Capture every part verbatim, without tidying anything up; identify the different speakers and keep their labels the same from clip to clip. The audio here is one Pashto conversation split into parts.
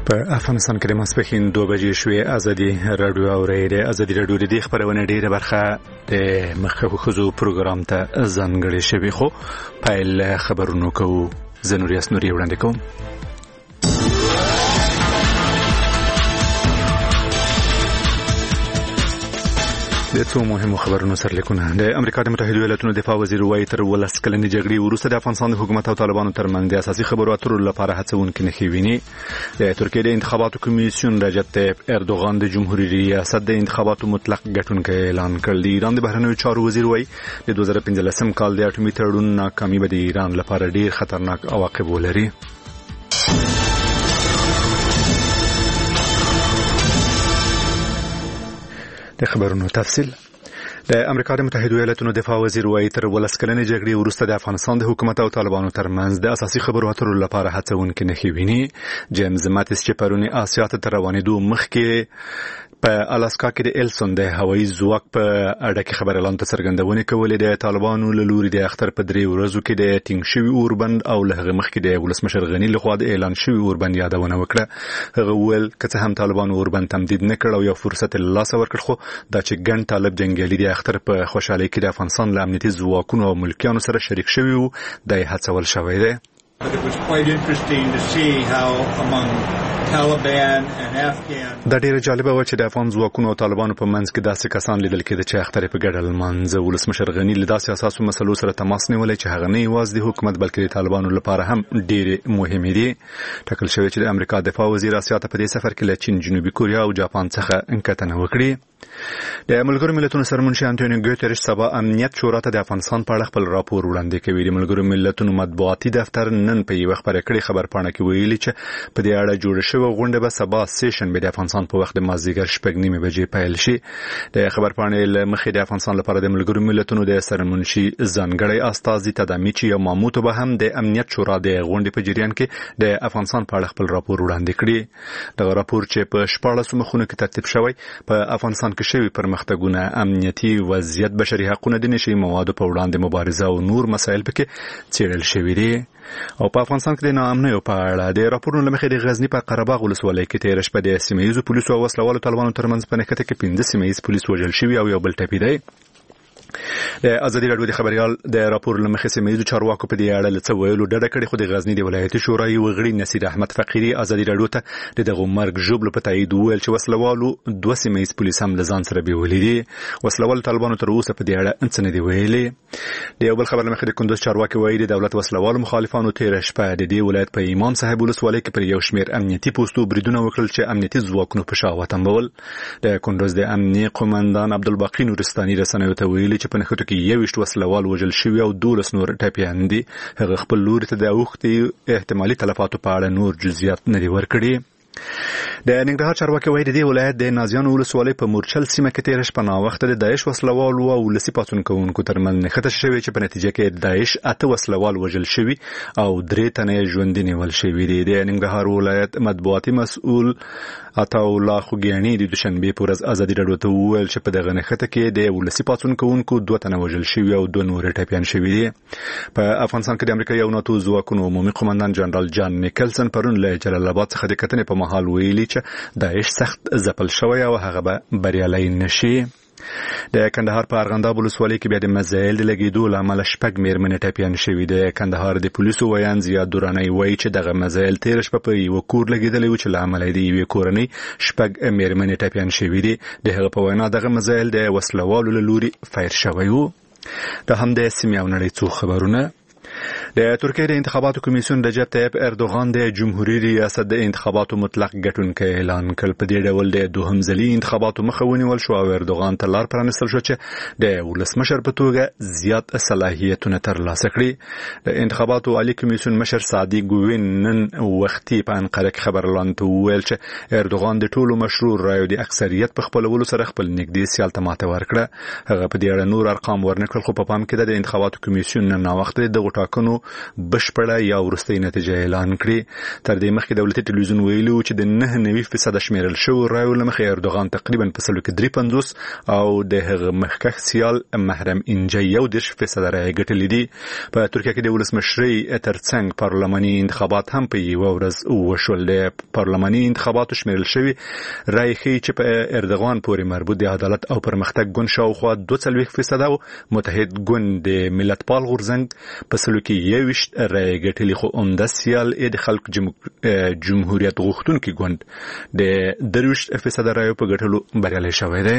Speaker 1: په افغانستان کې د ماسپښین دوه بجې شوې. ازادي راډیو اورېده. ازادي راډیو د خبرونه ډیره برخه د مخکښو ښځو پروګرام ته ځانګړې شوې، خو پیل خبرونو کوو. زه نوریاس نوري وړاندې کوم. د څو مهمو خبرونو سرلیکونه. د امریکا د متحده ایالاتونو دفاع وزیر وایي تر ولس کلنې جګړې وروسته د افغانستان د حکومت او طالبانو ترمنځ د اساسي خبرو اترو لپاره هڅونکې نښې ویني. د ترکیې د انتخاباتو کمیسیون رجب طیب اردوغان د جمهوریت ریاست د انتخاباتو مطلق ګټونکی اعلان کړ. د ایران د بهرنیو چارو وزیر وایي د دوه زره پنځلسم کال د اټومي تړون ناکامي به د ایران لپاره ډیر خطرناک عواقب ولري. د خبرونو تفصیل. د امریکا د متحده ایالاتونو دفاع وزیر وایي تر ولس کلنې جګړې وروسته د افغانستان د حکومت او طالبانو ترمنځ د اساسي خبرو اترو لپاره هڅونکې نښې ویني. جیمز ماتیس چې پرونی آسیا ته تر روانېدو مخکې په الاسکا کې د ایلسون د هوایي ځواک په اړه کې خبر اعلان ته څرګندونې کولې. د طالبانو له لوري د اختر په درې ورځو کې د ټینګ شوي اوربند او له هغه مخکې د ولسمشر غني لخوا د اعلان شوي اوربند یادونه وکړه. هغه وویل که څه هم طالبانو اوربند تمدید نه کړ او یو فرصت له لاسه ورکړ، خو دا چې ګڼ طالب جنګیالي د اختر په خوشحالۍ کې د افغانستان له امنیتي ځواکونو او ملکیانو سره شریک شوي وو، د هڅول شوی دی. دا ډیره جالبه و چې د افغان ځواکونو او طالبانو په منځ کې داسې کسان لیدل کېده چې اختر په ګډه لمانځه. ولسمشر غني له داسې اساسو مسلو سره تماس نیولی چې هغه نه یوازې د حکومت بلکې د طالبانو لپاره هم ډیره مهمې دي. ټاکل شوی چې د امریکا دفاع وزیر آسیا ته په دې سفر کې له چین، جنوبي کوریا او جاپان څخه انکتنه وکړي. د ملګرو ملتونو سرمنشي انټونیو ګوتریش سبا امنیت شورا ته د افغانستان په اړه خپل راپور وړاندې کوي. د ملګرو ملتونو مطبوعاتي دفتر نن په یو خبره کړي خبرپاڼه کې ویلي چې په دې اړه جوړ شوی غونډه به سبا سیشن به د افغانستان په وخت د مازدیګر شپږ نیمې بجې پیل شي. د خبرپاڼې له مخې د افغانستان لپاره د ملګرو ملتونو د سرمنشي ځانګړی استازي تدامیچی او ماموتو به هم د امنیت شورا د غونډې په جریان کې د افغانستان په اړه خپل راپور وړاندې کړي. دا راپور چې په شپاړسو مخونو کې ترتیب شوی په افغانستان کې شوی پرمختګونه، امنیتي وضعیت، بشري حقوقو د نشي موادو په وړاندې مبارزه او نور مسایل پکې څیړل شوي دي. او په افغانستان کې د ناامنیو په اړه د راپورونو لمخې د غزنی په قره باغ ولسوالۍ کې تیر شپه د سیمه ییزو پولیسو او وسلوالو طالبانو ترمنځ په نښته کې پنځه سیمه ییز پولیس وژل شوي او یو بل ټپي دی. د ازادي راډیو د خبريال د راپور لمخې سیمه ییزو چارواکو په دې اړه له څه ویلو ډډه کړې، خو د غزنی د ولایتي شورا یو غړي نصیر احمد فقيري ازادي راډیو ته د دغه مرګ ژوبل په تایید ویل چې وسلوالو دوه سیمه ییز پولیس هم لزان سره بیولې دي. وسلوال طالبانو تر اوسه په دې اړه انڅ نه دی ویلي. د یو بل خبر لمخې د کندوز چارواکي وایي د دولت وسلوالو مخالفانو تیر شپه د دې ولایت په امام صاحب ولسوالۍ کې پر یو شمېر امنیتي پوسټو بریدونه وکړل چې امنیتي ځواکونو په شا وتمبول. د کندوز د امنیتي قومندان عبدالباقی نورستاني رسنیو ته ویلي چې په نښتو کې یو وشت وسلوال وژل شوی او دولس نور ټپیان دي. هغه خپل لوري ته د اوختي احتمالي تلفاتو په اړه نور جزئیات نه دي ورکړي. د ننګرهار چارواکي وایي د دې ولایت د نازیانو ولسوالۍ په مورچل سیمه کې تیر شپه ناوخته د داعش وسلوالو او ولسي پاڅون کوونکو ترمنځ نښته شوې چې په نتیجه کې داعش اته وسلوال وژل شوي او درې تنه ژوندي نیول شوي دي. د ننګرهار ولایت مطبوعاتي مسؤل عطاالله خوګیاني د دوشنبه په ورځ ازادي راډیو ته وویل چې په دغه نښته کې د ولسي پاڅون کوونکو دوه تنه وژل شوي او دوه نور ټپیان شوي دي. په افغانستان کې د امریکا یو ناتو ځواکونو عمومي قومندان جنرال جان نیکلسن پرون له جلال آباد څخه د کتنې په مهال ویلي چې داعش سخت ځپل شوی او هغه به بریالی نشي. د کندهار په ارغنداب ولسوالۍ کې بیا د مزایل د لګیدو له امله شپږ میرمنې ټپیان شوي دي. کندهار د پولیسو ویان زیاد دورانی وایي چې دغه مزایل تیر شپه په یو کور لګیدلی و چې له امله د یوې کورنۍ شپږ میرمنې ټپیان شوي دي. د هغه په وینا دغه مزایل د وسلوالو له لوري فیر شوی و. دا هم د سیمې او نړۍ څو خبرونه. د ترکیې د انتخاباتو کمیسیون رجب طیب اردوغان د جمهوریت ریاست د انتخاباتو مطلق ګټونکی اعلان کړ. په دې ډول د دوهم ځلي انتخاباتو مخه ونیول شو او اردوغان ته لار پرانستل شو چې د ولسمشر په توګه زیات صلاحیتونه ترلاسه کړي. د انتخاباتو عالی کمیسیون مشر سادی ګوین نن وختي په انقره کې خبرلاند ته وویل چې اردوغان د ټولو مشروع رایو د اکثریت په خپلولو سره خپل نږدې سیال ته ماته ورکړه. هغه په دې اړه نور ارقام ورنکړل، خو په پام کې د انتخاباتو کمیسیون نن وخت د ټاکنو بشپړه یا وروستۍ نتیجه اعلان کړې. تر دې مخکې دولتي ټلویزیون ویلو چې د نه نوي فیصد شمیرل شوی رایو له مخې اردوغان تقریبا په سلو کې درې پنځوس او د هغه مخکښ سیال محرم انجی یو دېرش فیصد رایې ګټلې دي. په ترکیه کې د ولسمشرۍ ترڅنګ پارلماني انتخابات هم په یوه ورځ وشول. د پارلماني انتخاباتو شمیرل شوی رایې ښیي چې په اردوغان پورې مربوط د عدالت او پرمختګ ګوند شاوخوا دوه څلوېښت فیصد او متحد ګوند د ملتپال غورځنګ په سلو کې یوویشت رایې ګټلې، خو عمده سیال یې د خلکو جمهوریت غوښتونکي ګوند د درویشت فیصد رایو په ګټلو بریالی شوی دی.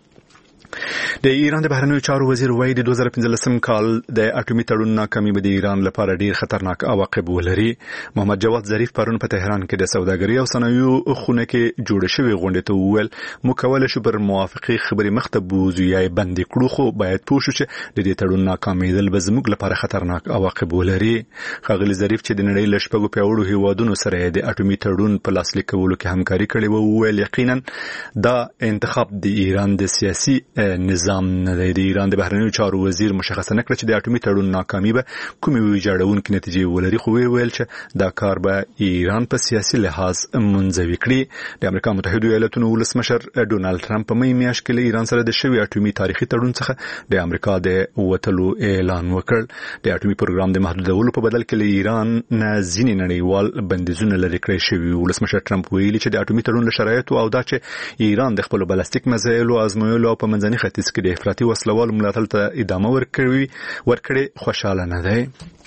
Speaker 1: د ایران د بهرنیو چارو وزیر وایي د دوه زره پنځلسم کال د اټومي تړون ناکامي به د ایران لپاره ډیر خطرناک عواقب ولري. محمد جواد ظریف پرون په تهران کې د سوداګرۍ او صنایعو خونه کې جوړ شوی غونډې ته وویل موږ کولی شو پر موافقې خبرې مخ ته بوځو یا یې بندې کړو، خو باید پوه شو چې د دې تړون ناکامېدل به زموږ لپاره خطرناک عواقب ولري. ښاغلي ظریف چې د نړۍ له شپږو پیاوړو هیوادونو سره د اټومي تړون په لاسلیک کولو کې همکاري کړې وه وویل یقینا دا انتخاب د ایران د سیاسي نظام نه دی. د ایران د بهرنیو چارو وزیر مشخصه نه کړه چې د اټومي تړون ناکامي به کومې ویجاړونکې نتیجې ولري، خو ویل چې دا کار به ایران په سیاسي لحاظ منزوي کړي. د امریکا متحده ایالاتونو ولسمشر ډونالد ټرمپ په می میاشت کې له ایران سره د شوي اټومي تاریخي تړون څخه د امریکا د وتلو اعلان وکړ. د اټومي پروګرام د محدودولو په بدل کې له ایران نه ځینې نړیوال بندیزونه لرې کړی شوي. ولسمشر ټرمپ ویلي چې د اټومي تړون له شرایطو او دا چې ایران د خپلو بلاستیک میزایلو ازمویلو او په منځني ختیځ کې د افراطي وسلوالو ملاتړ ته ادامه ورکړي ورکړي خوشاله نه دی.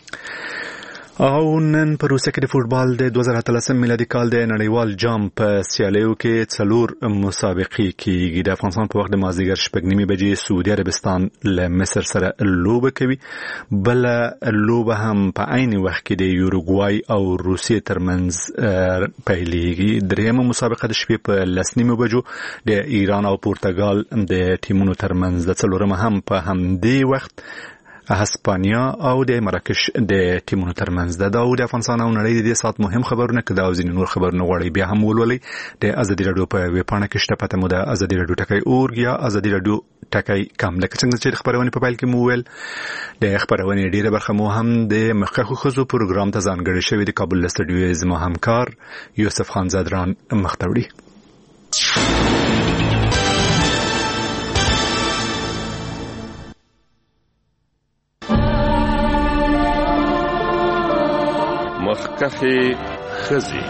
Speaker 1: او نن په روسیه کې د فوټبال د دوه زره اتلسم میلادي کال د نړیوال جام په سیالیو کې څلور مسابقې کېږي. د افغانستان په وخت د مازدیګر شپږ نیمې بجې سعودي عربستان له مصر سره لوبه کوي. بله لوبه هم په عین وخت کې د یوروګوای او روسیې ترمنځ پیلېږي. دریمه مسابقه د شپې په لس نیمو بجو د ایران او پرتګال د ټیمونو ترمنځ ده. څلورمه هم په همدې وخت هسپانیا او د مراکش د ټیمونو ترمنځ ده. دا د افغانستان او نړۍ د دې سات مهم خبرونه کده او ځینې نور خبرونه غواړي بیا هم ولولئ. د ازادي راډیو په ویب پاڼه کې شته، پته مو د ازادي راډیو ټکی اورګ یا ازادي راډیو ټکی کم. لکه څنګه چې خبرونه په پیل کې مو ویل د خبرونه ډیره برخه مو هم د مخکښو ښځو پروګرام ته ځانګړې شوې. د کابل له سټډیو زما همکار یوسف خان زادران مختوړي.
Speaker 2: مخکښې ښځې.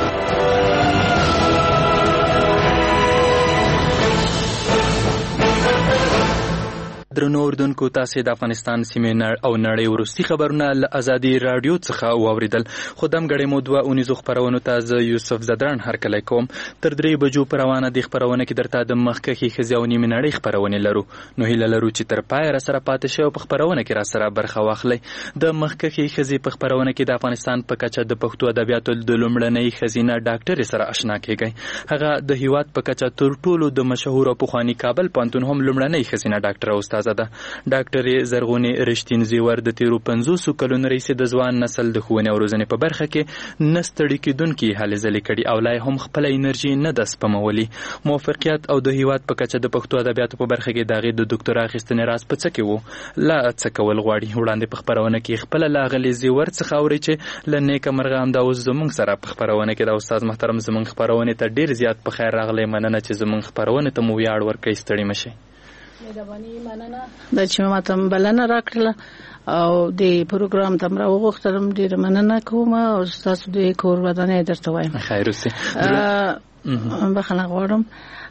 Speaker 3: درنو اردوونکو، تاسې د افغانستان سیمې او نړۍ وروستي خبرونه له ازادي راډیو څخه واوریدل. خو دمګړې مو دوه اونیزو خپرونو ته زه یوسف زدران هرکلی کوم. تر درې بجو په روانه دې خپرونه کې درته د مخکښې ښځې او نیمې نړۍ خپرونې لرو. نو هیله لرو چې تر پایه راسره پاتې شئ او په خپرونه کې راسره برخه واخلئ. د مخکښې ښځې په خپرونه کې د افغانستان په کچه د پښتو ادبیاتو د لومړنۍ ښځینه ډاکټرې سره اشنا کېږئ. هغه د هیواد په کچه تر ټولو د مشهور او پخواني کابل پوهنتون هم لومړنۍ ښځینه ډاکټره استاد ده. ډاکټر زرغونې رښتین زیور د تیرو پنځوسو کلونو راهیسې د ځوان نسل د ښوونې او روزنې په برخه کې نه ستړي کېدونکې هلې ځلې کړي او لا هم خپله انرژي نه ده سپمولي. موفقیت او د هیواد په کچه د پښتو ادبیاتو په برخه کې د هغې د ډاکټرا اخیستنې راز په څه کې و؟ لا څه کول غواړي. وړاندې په خپرونه کې خپله له اغلې زیور څخه اورئ چې له نیکه مرغه همدا اوس زموږ سره په خپرونه کې د استاد محترم زموږ خپرونې ته ډېر زیات په خیر راغلی. مننه چې زموږ خپرونې ته مو ویاړ ورکوئ. ستړي مه شئ.
Speaker 4: مهرباني مننه د چې ماته بلنه راکړله او د پروګرام ته مې وغوښتلم. ډېره مننه کوم او ستاسو د کور ودانۍ درته وایم.
Speaker 3: خیر اوسې.
Speaker 4: بخښنه غواړم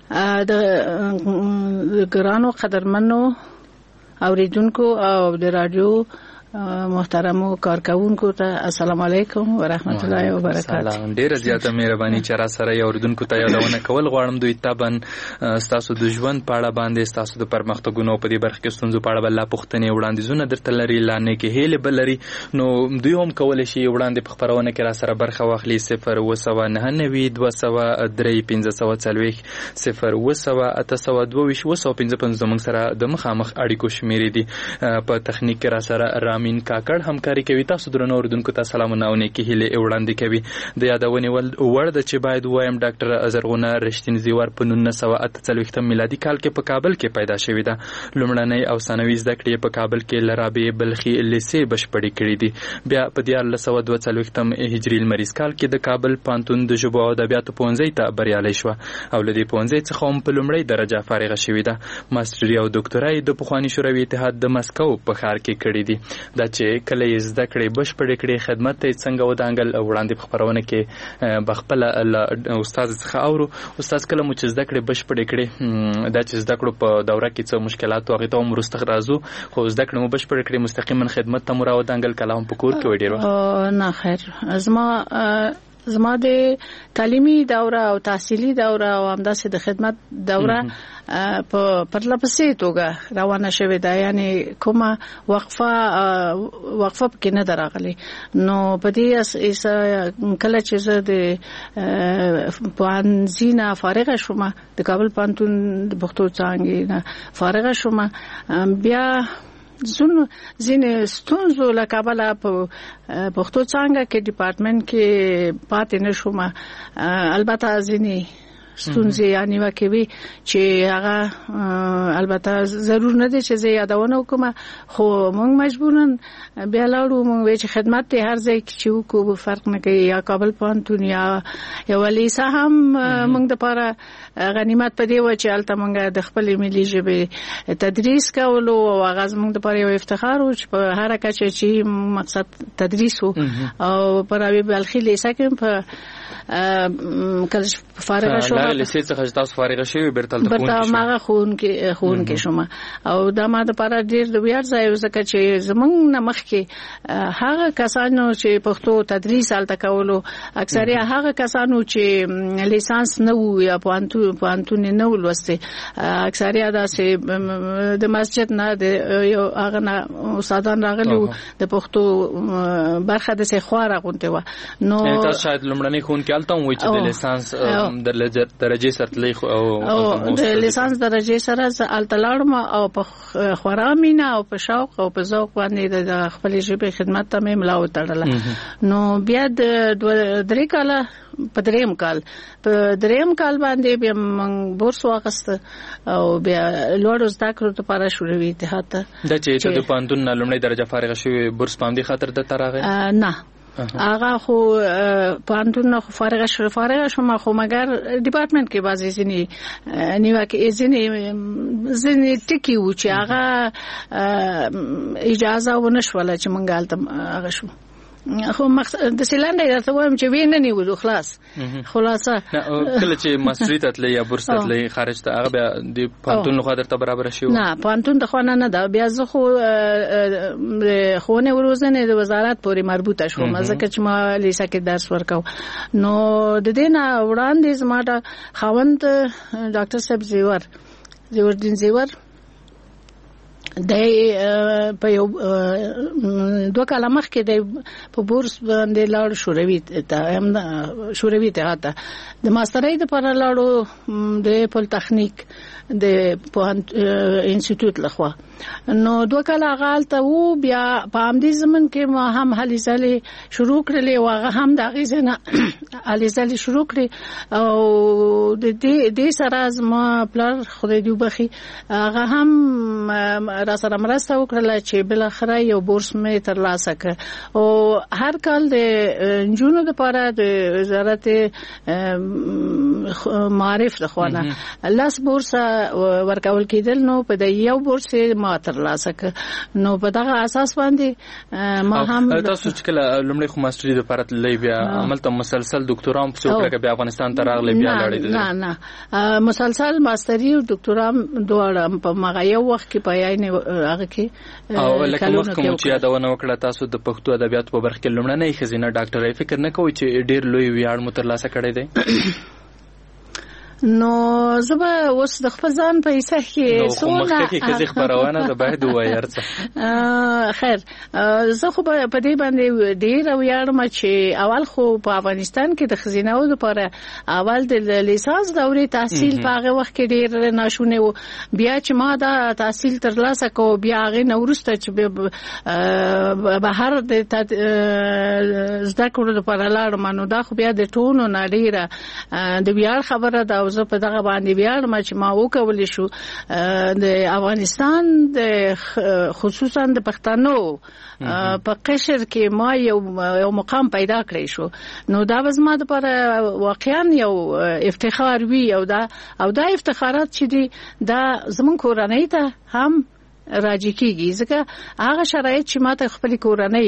Speaker 4: د ګرانو قدرمنو اوریدونکو او د راډیو محترمو کارکونکو ته السلام علیکم و رحمت الله و برکاته.
Speaker 3: سلام. ډیره زیاته مهرباني چې را سره یو اوریدونکو ته یادونه کول غواړم. دوی تابن ستاسو د ژوند په اړه باندې ستاسو د پرمختګونو په دې برخه کې ستونزو په اړه بل پوښتنې وړاندیزونه درته لري، لانه کې هیله بل لري. نو دوی هم کولای شي وړاندې په خبرونه کې را سره برخه واخلي. صفر اوه سوه نهه نوي دوه سوه درې پنځه سوه څلوېښت صفر اوه سوه اته سوه دوه ویشت اوه سوه پنځه پنځوس زموږ سره د مخامخ اړیکو شمیرې دي. په تخنیک کې را سره رامي امین کاکړ همکاري کوي. تاسو درنو اوردونکو ته سلامونه او نیکی هیلې وړاندې کوي. د یادونې وړ ده چې باید وایم ډاکټر زرغونه رښتین زیور په نولس سوه اته څلوېښتم میلادي کال کې په کابل کې پیدا شوې ده. لومړنۍ او ثانوي زده کړې په کابل کې له رابعې بلخي لیسې بشپړې کړې دي. بیا په دیارلس سوه دوه څلوېښتم هجري لمریز کال کې د کابل پوهنتون د ژبو او ادبیاتو پوهنځي ته بریالۍ شوه او له دې پوهنځي څخه هم په لومړۍ درجه فارغه شوې ده. ماسټري او ډاکټرا یې د پخواني شوروي اتحاد د مسکو په ښار کې کړې دي. دا چې کله یې زده کړې بشپړې کړې خدمت ته یې څنګه ودانګل وړاندې په خپرونه کې بخپله استاد څخه اورو. استاد کله مو چې زده کړې بشپړې کړې دا چې زده کړو په دوره کې څه مشکلات او هغې ته هم وروسته راځو خو زده کړې مو بشپړې کړې مستقیما خدمت ته مو راودانګل کله هم په کور کې وي ډېر وخت؟
Speaker 4: نه خیر زما زما د تعلیمي دوره او تحصیلي دوره او همداسې د خدمت دوره په پرله پسې توګه روانه شوې ده. یعنی کومه وقفه وقفه کې نه دراغلي. نو په دې کله چې زه د پوهنځي نه فارغه شوم د کابل پوهنتون د پښتو څانګې نه فارغه شوم بیا زونه زینې ستونزو له کابله په پښتو څانګه کې ډپارټمنټ کې پاتې نشوم. البته زینې ستونزې یعنی واکوي چې هغه البته ضرور نه دي چې زه یادونه وکم خو موږ مجبورن بیا لاړو. موږ وی چې خدمت ته هر ځای کې چې وکړو فرق نه کوي یا کابل پوهنتون یا یو لیسه هم موږ د لپاره غنیمت پدې و چې الته موږ د خپل ملي ژبې تدریس کولو او هغه موږ د لپاره یو افتخار و چې په هر کچه چې مقصد تدریس وو او پر اوی بلخي لیسه کې په کله فارغ شوم
Speaker 3: لا لیسې څخه تاسو فارغ شوی برتل ته
Speaker 4: برته ماغه خون کې خون کې شوم او دا ما د لپاره ډیر د ویاړ ځای وسکه چې زمونږ نمخ کې هغه کسانو چې پښتو تدریس الته کولو اکثره هغه کسانو چې لیسانس نه وو یا پوهنتون پوهنتون نه ولوسته اکثره دا چې د مسجد نه د یو هغه استادان راغلو د پښتو برخه د څه خو راغونته و. نو
Speaker 3: تاسو شاید لمړنۍ خون کې الته وای چې د لیسانس د درجه سره او
Speaker 4: د لیسانس درجه سره الته لاړم او په خورا مینا او په شوق او په ذوق باندې د خپل ژبې خدمت ته مې ملا وتړله. نو بیا د درې کاله په دریم کال په دریم کال باندې بیا موږ بورس واغست او بیا لوړ زده کړو ته لپاره شوروي اتحاد ته
Speaker 3: د چې د پوهنتون لومړی درجه فارغ شوی بورس پام دي خاطر د ترغه
Speaker 4: نه آغا خو پوهنتون خو فارغ شو فارغ شوم خو مگر ډپارټمنټ کې بازي زني نیو کې زني زني ټکی و چې هغه اجازه ونشوله چې مونږ الته هغه شو خو د سیلانډ درته وایم چې وینې نیو خلاص خلاصه
Speaker 3: کله چې ماستری ته تللی یا بورس ته تللی خارج ته هغه بیا د پوهنتون خو درته برابر شي
Speaker 4: نه پوهنتون ته خو نه ده بیا زه خو خونه وروزنه د وزارت پورې مربوطه شوم ځکه چې ما لیسه کې درس ورکاو. نو د دې نه وړاندې زما د خاوند ډاکټر صاحب زیور زیور دین زیور د په یو دوه کاله مخکې د په بورس باندې لاړ شوروي ته هم شوروي ته هاته د ماسترۍ لپاره لاړو د پول تخنیک د پوهنت انسټیټیوټ لخوا. نو دوه کاله غالته وو بیا په همدې زمن کې ما هم هلي ځلې شروع کړلې او هغه هم د غیزنه هلي ځلې شروع کړې او د دې د سره زما پلار خدای دې وبخي هغه هم را سره مرسته وکړه چې بل اخره یو بورس مې ترلاسه کړ او هر کال د جنونو لپاره د وزارت معارف لخوانه لاس بورس ورکول کېدل. نو په د یو بورس ما ترلاسه کړ. نو په دغه اساس باندې ما هم
Speaker 3: تاسو چې کله لومړی خو ماستري لپاره تللی بیا عملته مسلسل ډاکټورام په څوک کې بیا افغانستان ته راغلی بیا لړې
Speaker 4: نه نه مسلسل ماستري او ډاکټورام دواړه په مغه یو وخت کې پایاین هغه کې
Speaker 3: او لکه مخکې چې یادونه وکړه تاسو د پښتو ادبیات په برخه کې لومړنۍ خزینه ډاکټرۍ فکر نه کوئ چې ډیر لوی ویاړ مو ترلاسه کړی دی؟
Speaker 4: نو زه به اوس د خپل ځان په حصہ کې
Speaker 3: سونه مخکې کې خبرونه ده باید وایي څه
Speaker 4: خیر زه خو په دې باندې ډیر ویاړم چې اول خو په افغانستان کې د خزینه او لپاره اول د لیسانس دورې تحصیل په هغه وخت کې ډیر ناشونه و بیا چې ما دا تحصیل ترلاسه کو بیا هغه نورسته چې بهر د زده کړو لپاره لاړم نو دا خو بیا د ټونو نړیره د ویاړ خبره ده زه په دغه باندې ویاړم چې ما وکولې شو د افغانستان د خصوصا د پښتنو په قشر کې ما یو یو مقام پیدا کړی شو نو دا زما لپاره واقعا یو افتخار وی او دا او دا افتخارات چې دي دا زمون کورنۍ ته هم راځي کیږي ځکه هغه شرایط چې ماته خپل کورنۍ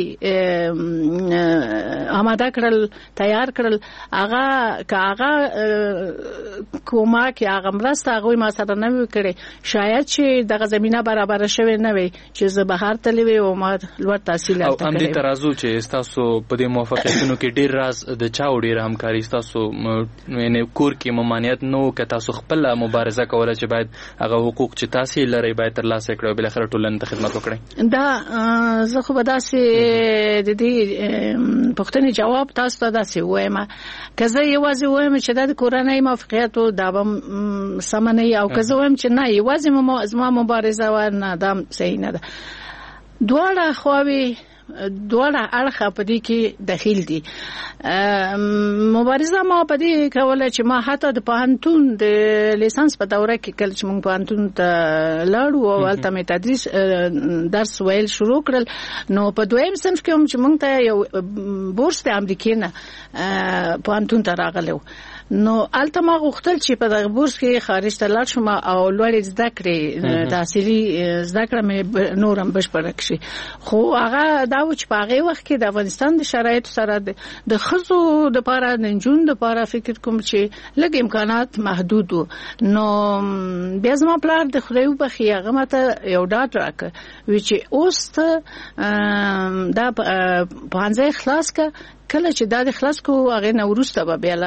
Speaker 4: آماده کړل تیار کړل هغه کاغه کومه کې هغه مرسته هغه ما سره نه وکړي شاید چې دغه زمينه برابر شوه نه وي چې زه بهر تللی و او ما لوړ تحصیل
Speaker 3: او هم دې ترازو چې تاسو په دې موافقتونو کې ډیر راز د چا وړي همکاري تاسو یعنی کور کې ممانعت نو که تاسو خپل مبارزه کوله چې باید هغه حقوق چې تاسو لري باید ترلاسه کړئ اخر ټولنې ته خدمت وکړي
Speaker 4: دا زه خو به داسې د دې پوښتنې جواب تاسو ته داسې وایم که زه یوازې وایم چې د کورنۍ موافقت او دا به سم نه او که زه وایم چې نه یوازې زما مبارزه و نه دا صحیح نه ده دواړه خواوې دواړه اړخه په دې کې داخل دي مبارزه ما په دې کوله چې ما حتی د پوهنتون د لیسانس په دوره کې کله چې موږ پوهنتون ته لاړو او هلته مې تدریس درس ویل شروع کړل نو په دویم صنف کې هم چې موږ ته یو بورس د امریکا نه پوهنتون ته راغلو نو الته ما غوښتل چې په دغه بورس کې خارج ته لاړ شم او لوړې زده کړې تحصیلي زده کړه مې نورم بشپړه کړې خو هغه دا و چې په هغه وخت کې د افغانستان د شرایطو سره د ښځو لپاره د نجونو لپاره فکر کوم چې لږ امکانات محدود وو نو بیا زما پلار د خدای وبخښي هغه ماته یو ډاډ راکړ وی چې اوس ته دا پوهنځی خلاص کړه کله چې دا د خلاص کو هغه نورسته به بیا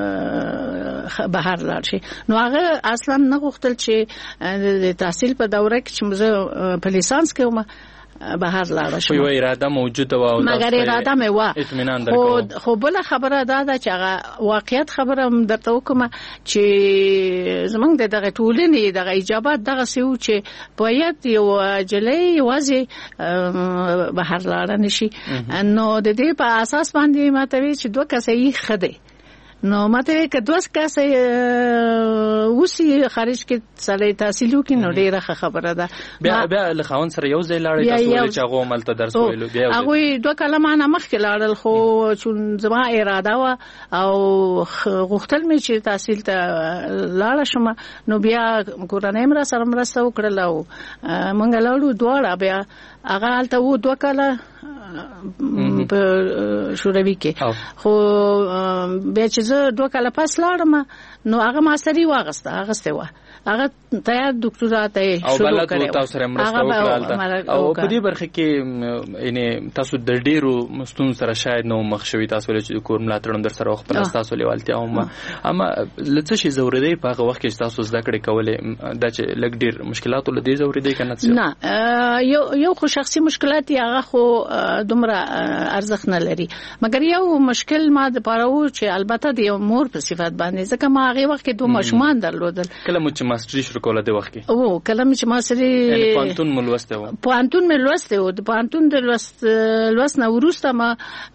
Speaker 4: بهر لاړ شي نو هغه اصلا نه غوښتل چې د تحصیل په دوره کې چې مزه په لیسانس کې ومه بهر لاړ شم
Speaker 3: یو اراده موجوده و او
Speaker 4: مګر اراده مې و
Speaker 3: اطمینان درکو
Speaker 4: خو بل خبره دا ده چې هغه واقعیت خبره درته وکم چې زمونږ دغه ټولنې دغه اجابات دغه سیو چې باید یو جلې وازي بهر لاړ نشي نو د دې په اساس باندې ماته وی چې دوه کسې یې خده نو ماته که دوه کسې وسی خارج کې سره تحصیل وکړي نو ډیره خبره ده
Speaker 3: بیا بیا له خاون سره یو ځای لاړې تاسو ولې چې هغه عمل ته درس ویلو بیا
Speaker 4: هغه دوه کلمه نه مخکې لاړل خو چون زما اراده و او غوښتل مې چې تحصیل ته لاړ شم نو بیا کورنۍ مر سره مرسته وکړل او مونږ لاړو دواړه بیا هغه حالت وو دوه کله په شوروي کې خو بیا چې زه دوه کاله پس لاړم نو هغه ماستري واغسته هغه و هغه تیار ډاکټرات یې
Speaker 3: شروع کړو او تاسو سره مرسته وکړه او په دې برخه کې یعنی تاسو د ډیرو مستون سره شاید نو مخ شوي تاسو چې کور ملاتړ در سره خپل تاسو لیوالتیا هم اما لته شي ضروري په هغه وخت کې تاسو زده کړې کولې دا چې لګ ډیر مشکلات ول دي ضروري دي کنه
Speaker 4: نه یو یو خو شخصي مشکلات هغه خو دومره ارزښت نه لري مګر یو مشکل ما د پاره و چې البته د یو مور په صفات باندې ځکه ما هغه وخت کې دوه ماشومان درلودل
Speaker 3: کله مو چې ماستری شروع کوله د وخت کې
Speaker 4: او کله چې ما سره
Speaker 3: یعنی پانتون ملوسته و
Speaker 4: پانتون ملوسته و د پانتون د لوست لوست نه ورسته ما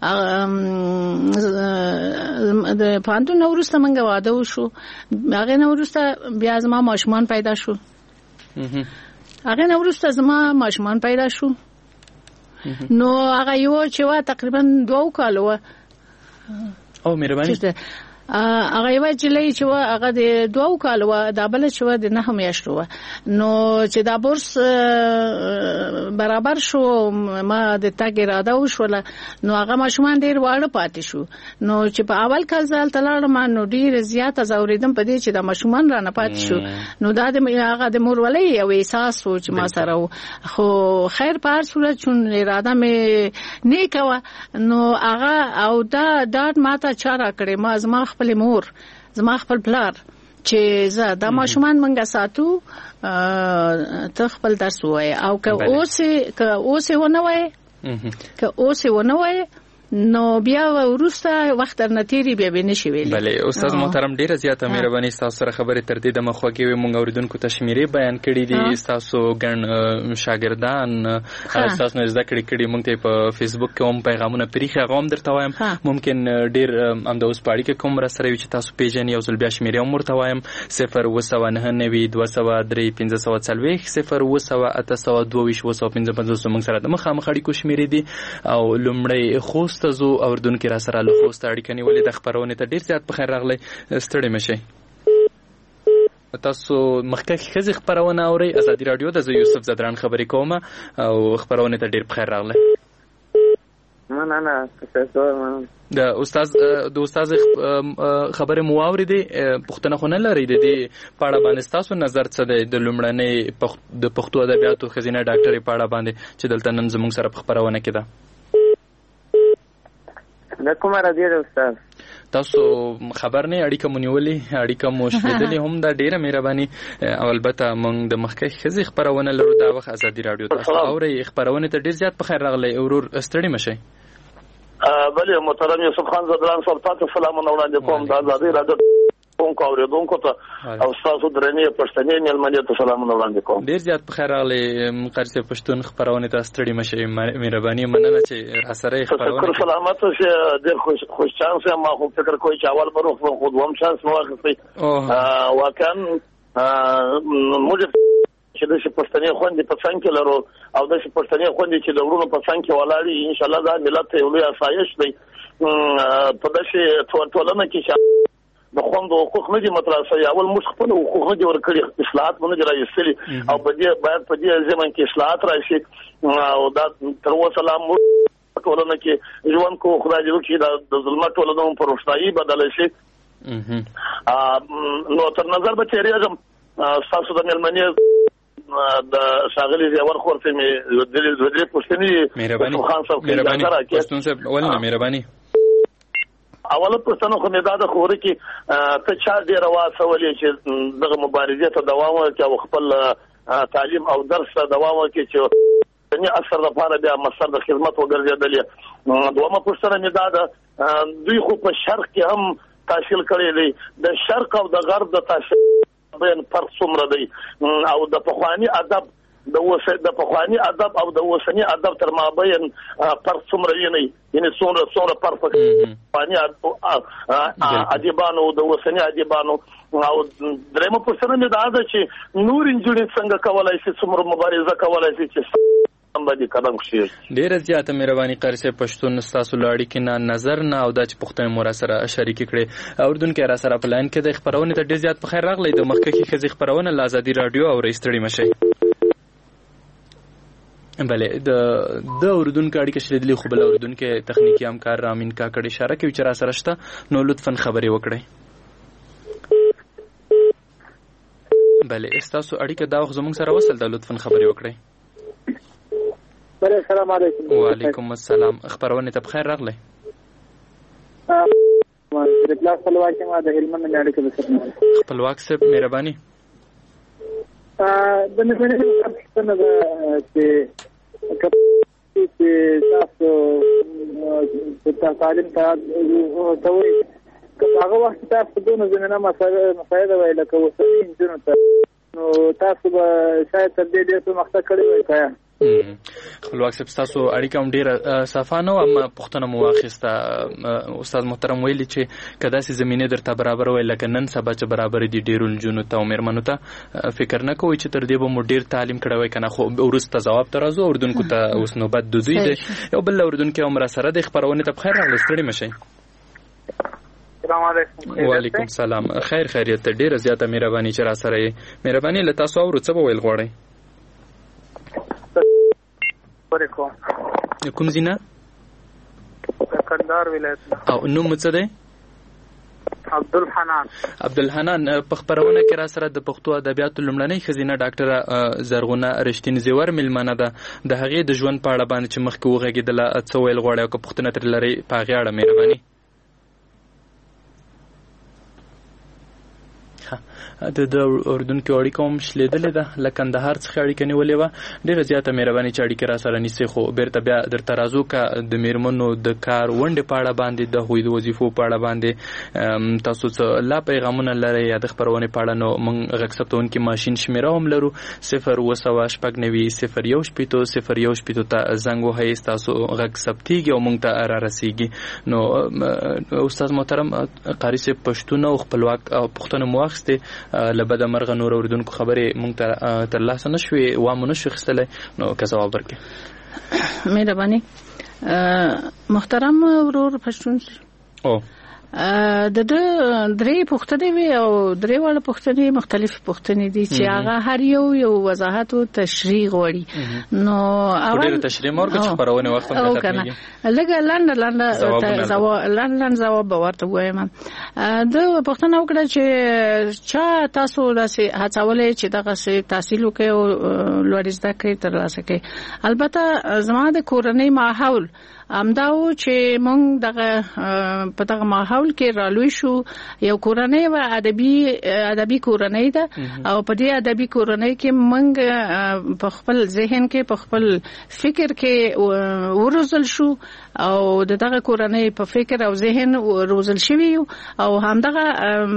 Speaker 4: د پانتون نه ورسته منګه واده وشو هغه نه ورسته بیا زما ماشومان پیدا شو هغه نه ورسته زما ماشومان پیدا شو نو هغه یو چې وا تقریبا دوه کال و
Speaker 3: او مهرباني
Speaker 4: هغه یو چې چې هغه د دوه کال و دا بل چې د نه میاشتو نو چې دا بورس برابر شو ما د تاګ اراده وشوله نو هغه ماشومان ډیر واړه پاتې شو نو چې په اول کال ځل تلاړم نو ډیر زیاته زوریدم په دې چې د ماشومان را نه پاتې شو نو دا د هغه د مور ولې یو احساس و چې ما سره خو خیر په هر صورت چون اراده مې نیکه نو هغه او دا ډاټ ماته چاره کړې ما زما خپل مور زما خپل پلار چې زه د ماشومان منګه ساتو ته خپل درس وای او که اوس که اوس ونه وای که اوس ونه وای نو بیا ورسته وخت تر نتیری بیا بنشي ویلې.
Speaker 3: بله استاد محترم ډیره زیاته مهرباني تاسو سره خبرې تر دې د مخوږي مونږ اوریدونکو ته شمیرې بیان کړې دي تاسو ګڼ شاګردان تاسو نه زده کړې کړي مونږ ته په فیسبوک کې هم پیغامونه پریخه غوم درته وایم ممکن ډیر ام د اوس پاړی کې کوم را سره چې تاسو پیژنې او زل بیا شمیرې هم ورته وایم صفر و سو نه نوي دوه سو درې پنځه سو څلوېښت صفر و سو اته سو دوه ویشت و سو پنځه پنځوس مونږ سره د مخامخ اړیکو شمیرې دي او لومړی خوست زو اوردونکو را سره له خوست اړیکه نیولې د خبرونه ته ډیر زیات په خیر راغلی ستړي مشه تاسو مخکې خزي خبرونه اوري ازادي رادیو د یوسف زدران خبرې کوم او خبرونه ته ډیر په خیر راغلی
Speaker 5: نه نه نه تاسو
Speaker 3: د استاد د استاد خبره مو اوریدي پښتنه خو نه لري د دې پاړه باندې تاسو نظر څه دی د لومړنۍ د پښتو ادبیاتو خزینه ډاکټري پاړه باندې چې دلته نن زموږ سره په خبرونه کې ده
Speaker 5: د کومه راډیو ده استاد
Speaker 3: تاسو خبر نه اړیکه مونیولې اړیکه مو شویدلې هم دا ډیره مهرباني او البته موږ د مخکې خزي خبرونه لرو دا وخت ازادي رادیو تاسو اوري خبرونه ته ډیر زیات په خیر راغلی اورور ستړي مشه
Speaker 6: بله محترم یوسف خان زدران صاحب تاسو سلامونه وړاندې کوم د ازادي رادیو کوم اوریدونکو ته او تاسو درنې پښتنې ملمنې ته سلامونه وړاندې کوم
Speaker 3: ډیر زیات په خیر راغلی مقرسه پښتون خبرونه ته ستړي مشه مهرباني مننه چې اسره خبرونه
Speaker 6: شکر سلامت شه ډیر خوش خوش چانس ما خو فکر کوم چې اول بروخ خو دوم چانس مو واخلې واکن موږ چې د پښتنې خوندې په څنګه لرو او د پښتنې خوندې چې د ورونو په څنګه ولاړی ان شاء الله دا ملت یو لوی اسایش دی په داسې ټولنه کې د خوندو حقوق نه دي متراسه اول موږ خپل حقوق نه دي ورکړي اصلاحات مونږ راځي او په دې باید په دې ځمن کې اصلاحات راشي او دا تر اوسه لا موږ ټولنه کې ژوند کو خدای دې وکړي د ظلمت ټولنه په روښنايي بدل شي نو تر نظر به تیریږم تاسو د ملمنې د شاغلي زیور خورته می د دې پښتني
Speaker 3: مهرباني مهرباني پښتون صاحب ولنه مهرباني
Speaker 6: اوله پښتنو خو مې دا د خوري کې ته چا دې رواڅولې چې دغه مبارزه ته دوام ورکړي او خپل تعلیم او درس ته دوام ورکړي چې نه اثر لپاره بیا مصدر د خدمت وګرځیدلې دومره پښتنه مې دا دوی خو په شرق کې هم تحصیل کړی دی د شرق او د غرب د تحصیل بین فرق څومره دی او د پخوانی ادب د وسه د پخوانی ادب او د وسنی ادب تر مابین فرق څومره نه یعنی څومره څومره فرق پخوانی ادبانو د وسنی ادبانو او درېمه پوښتنه مې دا ده چې نور انجنیر څنګه کولای شي څومره مبارزه کولای شي چې باندې قدم شي
Speaker 3: ډیر زیاته مهرباني قرسه پښتون تاسو لاړی کې نه نظر نه او د پښتون مور سره شریک کړي اوردون کې را سره پلان کې د خبرونه ته ډیر زیات په خیر راغلی د مخکې کې خزي خبرونه لازادي رادیو او رئیسړي مشه بله د د اوردون کې اړیکه شریدلی خو بل اوردون کې تخنیکی همکار رامین کا کړي اشاره کوي چې را سره شته نو لطفا خبري وکړئ بله تاسو اړیکه دا زموږ سره وصل د لطفا خبري وکړئ
Speaker 5: السلام علیکم
Speaker 3: وعلیکم السلام خبرونه ته بخیر راغلی
Speaker 5: د کلاس خپلواک ما د هلمند نه اړیکه وساتم
Speaker 3: خپلواک صاحب مهرباني
Speaker 5: ا د نړۍ په څنګه چې چې تاسو د تعلیم ته توي هغه وخت تاسو د نظرونو مسایل ویل کوو چې نو تاسو به شاید تر دې ډېر مخته کړی وای کایا
Speaker 3: خپلواک صاحب تاسو اړیکه هم ډیره صفانه او پښتنه مواخسته استاد محترم ویلي چې کدا سي زمينه درته برابر وای لکه نن سبا چې برابر دي ډیرول جنو ته عمر منو ته فکر نه کوي چې تر دې به مو ډیر تعلیم کړه وای کنه خو ورسته جواب ترازو اردن کو ته اوس نوبت د دوی دی یو بل اردن کې عمر سره د خبرونه ته بخیر راغلی ستړي مشي
Speaker 5: السلام علیکم
Speaker 3: وعلیکم السلام خیر خیریت ډیره زیاته مهرباني چې را سره مهرباني له تاسو او څه ویل غواړئ کوم زینه
Speaker 5: کندهار ولایت
Speaker 3: او نوم څه دی
Speaker 5: عبدالحنان
Speaker 3: عبدالحنان په خبرونه کې را سره د پښتو ادبیاتو لومړنۍ خزینه ډاکټر زرغونه رښتین زیور ملمنه ده د هغې د ژوند په اړه باندې چې مخکې وغږېدله څه ویل غواړئ او که پوښتنه ترې لرئ په هغې اړه مهرباني د اردن کې اړیکه هم شلیدلې ده له کندهار څخه اړیکه نیولې وه ډېره زیاته مهرباني چې اړیکې را سره نیسئ خو بیرته بیا درته راځو که د میرمنو د کار ونډې په اړه باندې د هغوی د وظیفو په اړه باندې تاسو څه لا پیغامونه لرئ یا د خپرونې په اړه نو موږ غږ ثبتونکي ماشین شمېره هم لرو صفر اوه سوه شپږ نوي صفر یو شپېتو صفر یو شپېتو ته زنګ وهئ ستاسو غږ ثبتېږي او موږ ته را رسېږي نو استاد محترم قاري صاحب پښتون او خپلواک پښتون مو واخیستې له بده مرغه نور اورېدونکو خبرې موږ ته ترلاسه نه شوې وامو نه شو اخیستلی نو که ځواب ورکړې
Speaker 4: مهرباني محترم ورور پښتون
Speaker 3: او
Speaker 4: د د درې پوښتنې وي او درې واړه پوښتنې مختلف پوښتنې دي چې هغه هر یو یو وضاحت او تشریح غواړي نو
Speaker 3: اول تشریح مورګه چې خبرونه وخت
Speaker 4: په ختمېږي لږه لاندې لاندې ځواب لاندې ځواب ورته وایم د پوښتنه وکړه چې چا تاسو داسې هڅولې چې دغه تحصیل وکړي او لوړ زده کړې ترلاسه کړي البته زما د کورنۍ ماحول امداو چې مونږ دغه په دغه ماحول کې رالوي شو یو کورنۍ و ادبي ادبي کورنۍ ده او په دې ادبي کورنۍ کې مونږ په خپل ذهن کې په خپل فکر کې ورزل شو او دغه کورنۍ په فکر او ذهن روزل شوی او همدغه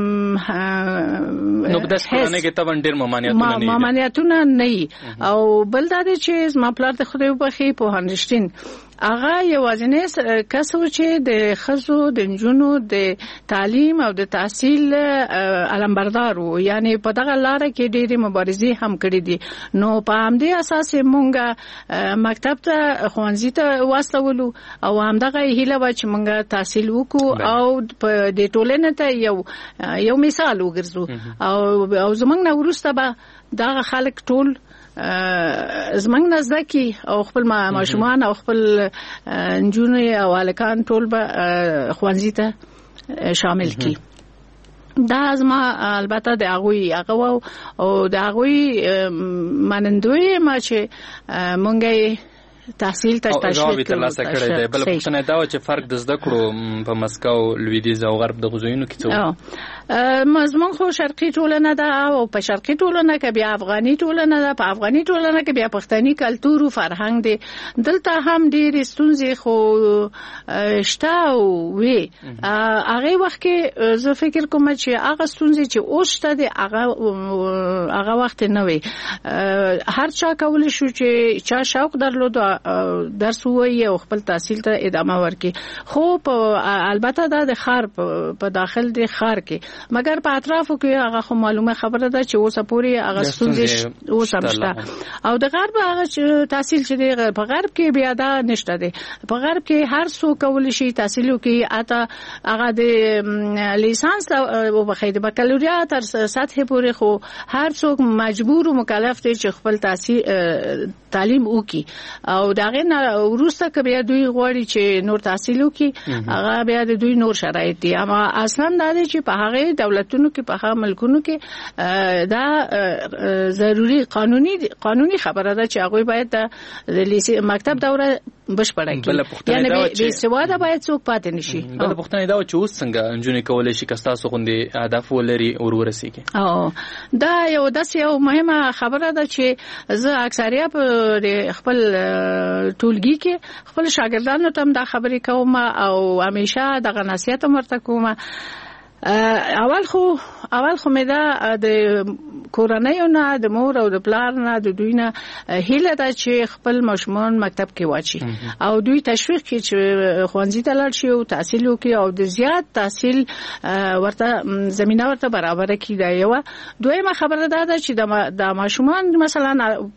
Speaker 3: نو د کورنۍ کې تبن ډیر ممانعتونه نه
Speaker 4: ممانعتونه نه او بل دا چې ما پلار ته خدای وبخي په هنرشتین هغه یوازینی کس و چې د ښځو د نجونو د تعلیم او د تحصیل علمبردار وو یعنی په دغه لاره کې ډېرې مبارزې هم کړې دي نو په همدې اساس مونږ مکتب ته ښوونځي ته واستولو او همدغه هیله و چې مونږ تحصیل وکړو او په دې ټولنې ته یو یو مثال وګرځو او او زمونږ نه وروسته به دغه خلک ټول زمنګ نزدکی او خپل ماشومان او خپل نجونې او الکان ټول به خوانځي ته شامل کی دا زما البته د هغه هغه او د هغه منندوی ما چې مونږه تحصیل ته تشویق
Speaker 3: ترلاسه کړی دی بل پوښتنه دا و چې فرق د زده کړو په مسکو لویدیځ او غرب د غزوینو کې څه
Speaker 4: مزمن خو شرقي ټولنه ده او په شرقي ټولنه کې بیا افغاني ټولنه ده په افغاني ټولنه کې بیا پښتني کلتور او فرهنګ دی دلته هم ډېر ستونزې خو شته او وی هغه وخت کې زه فکر کوم چې هغه ستونزې چې اوس شته دي هغه هغه وخت نه وي هر چا کول شو چې چا شوق درلود درس وایي او خپل تحصیل ته ادامه ورکړي خو په البته دا د خار په داخل د خار کې مګر په اطرافو کې هغه خو معلومه خبره ده چې اوسه پوری هغه ستونزې اوسه شته او د غرب هغه تحصیل چې دی په غرب کې بیا دا نشته دی په غرب کې هر څوک کول شي تحصیل کوي اته هغه د لیسانس او بخید بکالوریا تر سطح پورې خو هر څوک مجبور او مکلف دی چې خپل تحصیل تعلیم وکړي او داغه وروسته کې بیا دوی غواړي چې نور تحصیل وکړي هغه بیا د دوی نور شرایط دي اما اصلا دا دی چې په هغه دولتونو کې په هغه ملکونو کې دا ضروری قانوني قانوني خبره ده چې هغه باید د مکتب دوره بشپړه کړي یعنی د سواده باید څوک پاتې نشي
Speaker 3: بل پوښتنه دا چې اوس څنګه انجونې کولای شي کستا سو غوندي هدف ولري او ورسیږي
Speaker 4: او دا یو داسې یو مهمه خبره ده چې زه اکثریت په خپل ټولګي کې خپل شاګردانو ته دا خبرې کوم او همیشه دغه نصیحت مرته کوم اول خو اول خو مې دا د کورنۍ نه د مور او د پلار نه د دوی نه هیله ده چې خپل ماشومان مکتب کې واچي او دوی تشویق کړي چې ښوونځي ته لاړ شي او تحصیل وکړي او د زیات تحصیل ورته زمينه ورته برابر کړي دا یو دویمه خبره ده چې د ماشومان مثلا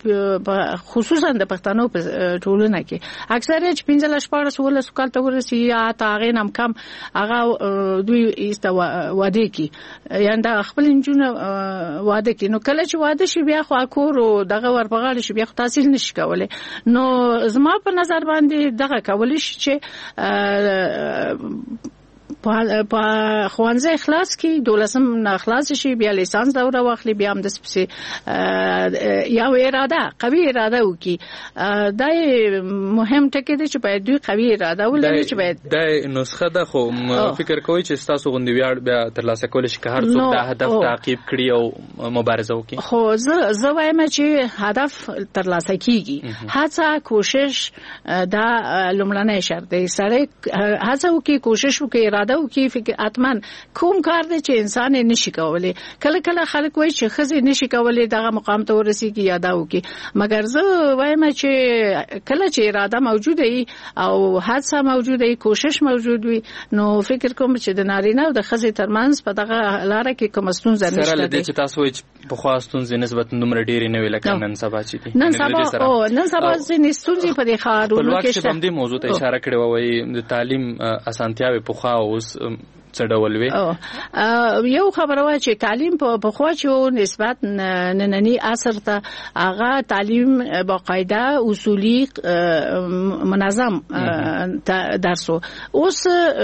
Speaker 4: خصوصا د پښتنو په ټولنه کې اکثره چې پنځه لس شپږ ولس کال ته ورسي یا تاغې نام کم هغه دوی ایست واده کی یعنی دا خپل انجونه واده کی نو کله چې واده شي بیا خو کور او دغه ورپغاړي شي بیا تحصیل نشي کولای نو زما په نظر باندې دغه کولای شي چې په خوانځي خلاص کی دولسم نه خلاص شي بیا لیسانس دوره واخلي بیا هم د سپسي یو اراده قوي اراده وکي دا مهم ټکی دی چې باید دوی قوي اراده ولري چې باید
Speaker 3: دا نسخه ده خو فکر کوي چې تاسو غوندي ویاړ بیا ترلاسه کول شي که هر څوک دا هدف تعقیب کړي او مبارزه وکړي
Speaker 4: خو زه زه وایم چې هدف ترلاسه کیږي هڅه کوشش دا لومړنی شرط دی سره هڅه وکي کوشش وکي اراده وکي فکر اتمن کوم کار دی چې انسان نشي کولای کله کله خلک وایي چې خزي نشي کولای دغه مقام ته ورسیږي یا دا وکي مګر زه وایم چې کله چې اراده موجوده وي او هڅه موجوده وي کوشش موجود وي نو فکر کوم چې د نارینه او د خزي ترمنځ په دغه لاره کې کوم ستونزه نشته
Speaker 3: سره لدې چې تاسو وایي په خواستونځ نسبت نمبر ډېری نه ویل کنه نن سبا چې
Speaker 4: نن سبا او نن سبا چې نستونځي په دې خارونو کې
Speaker 3: شته په دې موضوع ته اشاره کړې وایي د تعلیم اسانتیاوي په خوا اوس څه ډول وي
Speaker 4: یو خبره وا چې تعلیم په خوا چې نسبت نننی عصر ته هغه تعلیم باقاعده اصولي منظم درسو اوس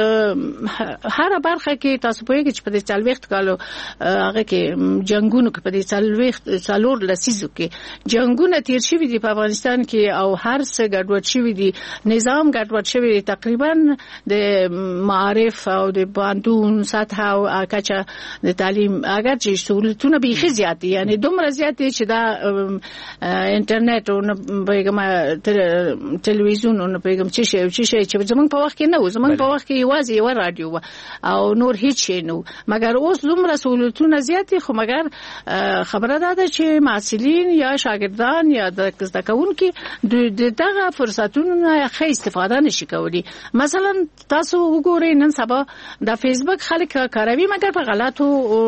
Speaker 4: هر برخه کې تاسو په کې چې په چلويخت کالو هغه کې جنگونو کې په چلويخت څلور لسیزو کې جنگونه تیر شوي دي په افغانستان کې او هر څه ګډوډ شوي دي نظام ګډوډ شوی تقریبا د معارف او د دون سطح او کچا د تعلیم اگر چې سہولتونه به خي زیات دي یعنی دومره زیات دي چې دا انټرنیټ او پیغام ټلویزیون او پیغام چې شي چې زمونږ په وخت کې نه و زمونږ په وخت کې یوازې یو رادیو او نور هیڅ شي نه مګر اوس دومره سہولتونه زیات دي خو مګر خبره ده چې محصلین یا شاګردان یا د زده کوونکو دغه فرصتونو ښه استفاده نشي کولی مثلا تاسو وګورئ نن سبا د فیسبوک خلک کاروي مګر په غلطو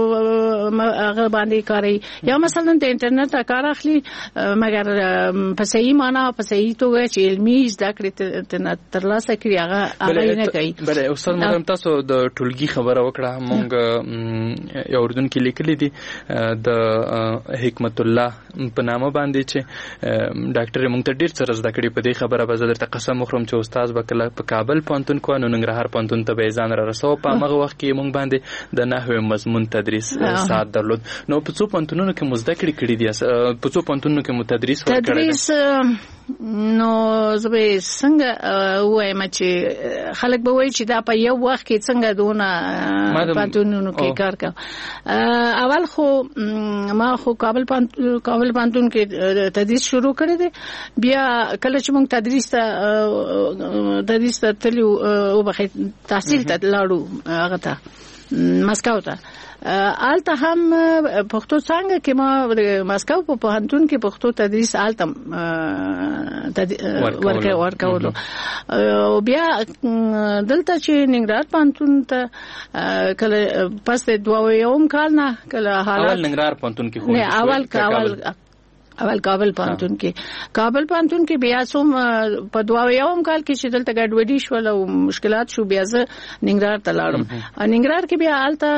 Speaker 4: هغه باندې کاروي یا مثلا د انټرنیټ کار اخلي مګر په صحیح معنا په صحیح توګه چې علمي زده کړې ترلاسه کړي هغه هغه نه کوي
Speaker 3: بله استاد محترم تاسو د ټولګي خبره وکړه مونږ یو اردن کې لیکلي دي د حکمت الله په نامه باندې چې ډاکټر مونږ ته ډیر څه زده کړي په دې خبره به زه درته قسم وخورم چې استاد به کله په کابل پوهنتون کو نو ننګرهار پوهنتون ته به ځان را رسو په هغه وخت کې مونږ باندې د نحوه مضمون تدریس سات درلود نو په څو پوهنتونونو کې مزده کړي کړي دي په څو پوهنتونونو کې متدریس ورکړل
Speaker 4: تدریس نو زه څنګه وایم چې خلک به وایي چې دا په یو وخت کې څنګه دونه پوهنتونونو کې کار کوم اول خو ما خو کابل کابل پوهنتون کې تدریس شروع کړی دی بیا کله چې موږ تدریس ته تدریس ته تلو او به تحصیل ته لاړو هغه ته مسکو ته آلته هم پښتو څنګه کې ما مسکو په پوهنتون کې پښتو تدریس آلته ورکه ورکولو او بیا دلته چې ننګرهار پوهنتون ته کله پس د دوه یوم کال نه کله حالات
Speaker 3: اول ننګرهار پوهنتون کې خو
Speaker 4: نه اول اول اول کابل پوهنتون کې کابل پوهنتون کې بیا سوم په دوه یوم کال کې چې دلته ګډوډي شول او مشکلات شو بیا زه ننګرهار ته لاړم ننګرهار کې بیا آلته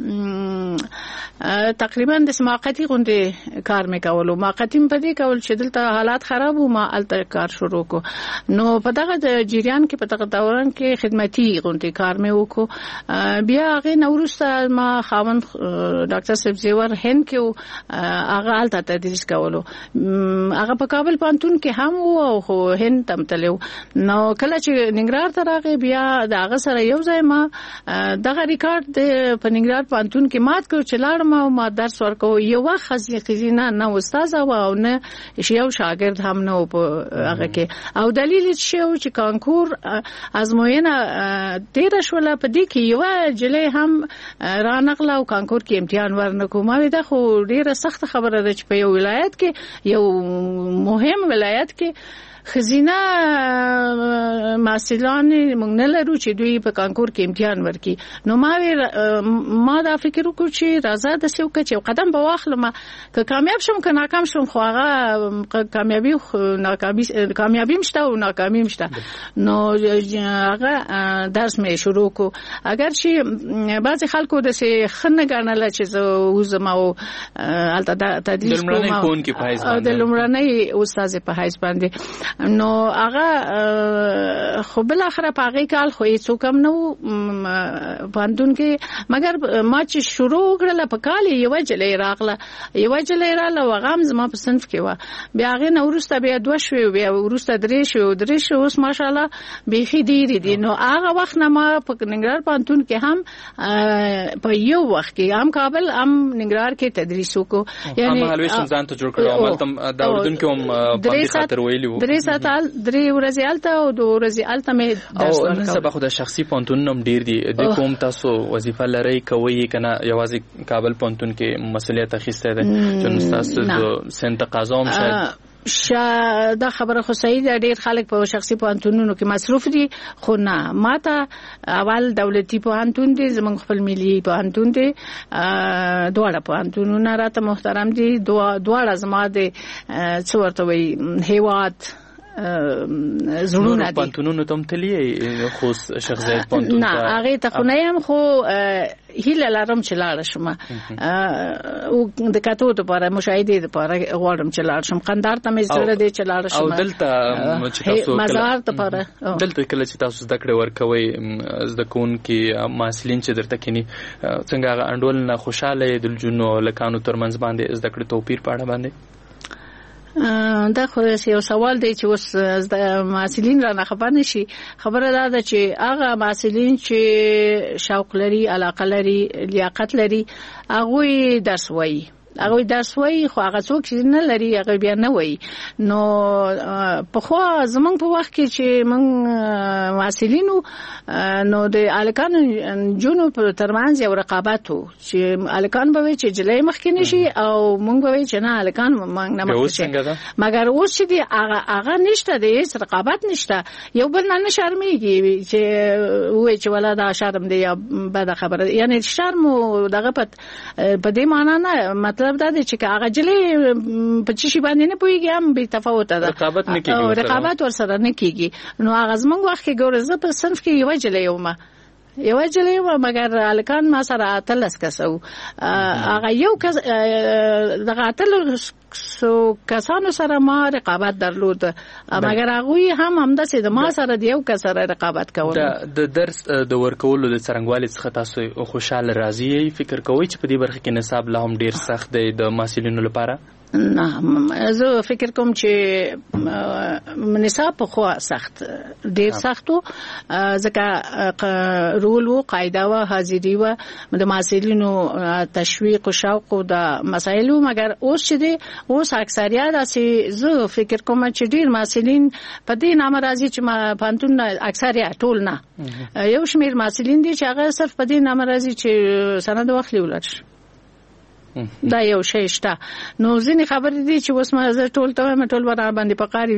Speaker 4: تقریبا د سماقتي غونډې کار مې کولو ماقتیم په دې کول چې دلته حالات خراب وو ما آلته کار شروع کو نو په دغه د جریان کې په دغه دوران کې خدمتي غونډې کار مې وکړو بیا هغه نورسته ما خاوند ډاکټر صاحب زیور هند کې هغه آلته تدریس کولو هغه په کابل پوهنتون کې هم وو او هند تم تلو نو کله چې ننګرهار ته راغی بیا دغه سره یو ځای ما دغه ریکارډ په ننګرهار پوهنتون کې مات کړ چې لاړم او ما درس ورکو یو وخت خزینه نه استاد او نه یو شاګرد هم نه په هغه کې او دلیل شو چې کانکور ازموینه ډیر شوله په دې کې یو جلې هم رانغله او کانکور کې امتحان ورنکو ما دا خو ډیره سخت خبره ده چې په یو ولایت کې یو مهم ولایت کې خزینه محصلان موږ نه لرو چې دوی په کانکور کې امتحان ورکړي نو ما ما دا فکر وکړ چې راځه د سیو کې چې قدم به واخلم که کامیاب شم که ناکام شم خو هغه کامیابی ناکامی کامیابی مشته او ناکامی مشته نو هغه درس مې شروع کو اگر چې بعضی خلکو د سه خنه ګڼل چې زما او البته تدریس کوم د لمړنۍ استاد په حیث باندې نو هغه خو بل اخره په هغه کال خو هیڅ کم نو پانتون کې مګر ما چې شروع کړل په کال یو جلې راغله یو جلې راغله وغام زما په صنف کې و بیا هغه نو ورسته بیا دوه شوي بیا ورسته درې شوي درې شوي اوس ماشاءالله بيخي ډېری دي نو هغه وخت نه ما په ننګرهار پانتون کې هم په یو وخت کې هم کابل هم ننګرهار کې تدریس وکړو
Speaker 3: یعنی هم حلوي ځان ته جوړ کړو عمل تم دا اردن کې هم باندې خاطر ویلی وو
Speaker 4: درې ساعت درې ورځې الته او دوه ورځې الته مې درس ورکړ
Speaker 3: او نن سبا خو د شخصي پانتون نوم ډیر دي د کوم تاسو وظیفه لري کوي کنه یوازې کابل پانتون کې مسؤلیت اخیسته ده چې تاسو د سن تقاضا هم شاید
Speaker 4: شا دا خبره خو صحیح ده ډیر خلک په شخصي پوهنتونونو کې مصروف دي خو نه ماته اول دولتي پوهنتون دي زموږ خپل ملي پوهنتون دي دواړه پوهنتونونه راته محترم دي دواړه زما دي څه ورته وي هیواد زړونه دي
Speaker 3: پوهنتونونو ته تللی خو شیخ زاید پوهنتون
Speaker 4: نه هغه ته خو نه يم خو هیله لرم چې لاړ شم او د کاتو لپاره مشاهده لپاره غواړم چې لاړ شم قندار ته مې زړه دي چې لاړ شم
Speaker 3: او دلته چې تاسو
Speaker 4: مزار لپاره
Speaker 3: دلته کله چې تاسو زده کړې ورکوي زده کوونکي ماسلین چې درته کینی څنګه هغه انډول نه خوشاله دل جنو لکانو ترمنځ باندې زده کړې توپیر پاړه باندې
Speaker 4: دا خو یو سوال دی چې اوس د ماسلین را نه خبر نشي خبره دا ده چې هغه ماسلین چې شوق لري علاقه لري لیاقت لري هغه درس وایي هغه درس وایي خو هغه څوک چې نه لري هغه بیا نه وایي نو په خو زمونږ په وخت کې چې مونږ ماسلینو نو د الکان جنو په ترمنځ یو رقابت وو چې الکان به وي چې جلې مخکې نشي او مونږ به وي چې نه الکان مونږ نه مخکې مګر اوس چې دی هغه هغه نشته دی هیڅ رقابت نشته یو بل نه شرمېږي چې وای چې ولا دا شرم دی یا بد خبره یعنی شرم دغه په دې معنی نه مطلب دا دی چې هغه جلې په چی شي باندې نه پويږي هم به تفاوت ده
Speaker 3: رقابت نه کیږي
Speaker 4: رقابت ور سره نه کیږي نو هغه زموږ وخت کې ګوره زه په صنف کې یو جلې یو ما یو جلې و مګر الکان ما سره اتلس کسو هغه یو کس دغه اتلس سو کسانو سره ما رقابت درلود مګر هغه هم همداسې د ما سره د یو کس سره رقابت کول
Speaker 3: د درس د ورکولو د څرنګوالي څخه تاسو خوشاله راضي فکر کوئ چې په دې برخه کې نصاب لا هم ډیر سخت دی د ماسلینو لپاره
Speaker 4: نه زه فکر کوم چې نصاب په خو سخت ډیر سختو ځکه رول او قاعده او حاضری او د ماسلینو تشویق او شوق او د مسایلو مګر اوس چې دی اوس اکثریت اسې زه فکر کوم چې ډیر ماسلین په دې نامرضی چې ما پانتون اکثریت ټول نه یو شمیر ماسلین دي چې هغه صرف په دې نامرضی چې سند واخلي ولر دا یو شی شته نو ځینې خبرې دي چې اوس ما زه ټول ته ما ټول ورا باندې پکاري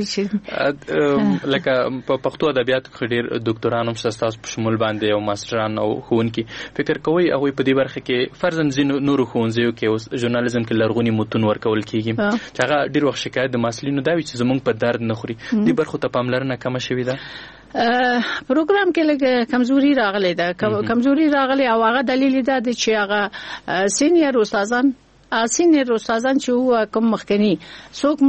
Speaker 3: چې لکه په پښتو ادبیاتو کې ډېر ډاکټرانو هم تاسو په شمول باندې او ماستران او ښوونکي فکر کوي هغه په دې برخه کې فرضاً ځینو نورو ښوونځیو کې اوس ژورنالیزم کې لرغونی متون ورکول کیږي چې هغه ډېر وخت شکایت د ماسلینو دا وي چې زمونږ په درد نه خوري دې برخو ته پاملرنه کم شوې ده
Speaker 4: پروګرام کې لږ کمزوري راغلي ده کمزوري راغلي او هغه دلیل دا دی چې هغه سینیئر استادان سینیئر استادان چې هو کوم مخکنی څوک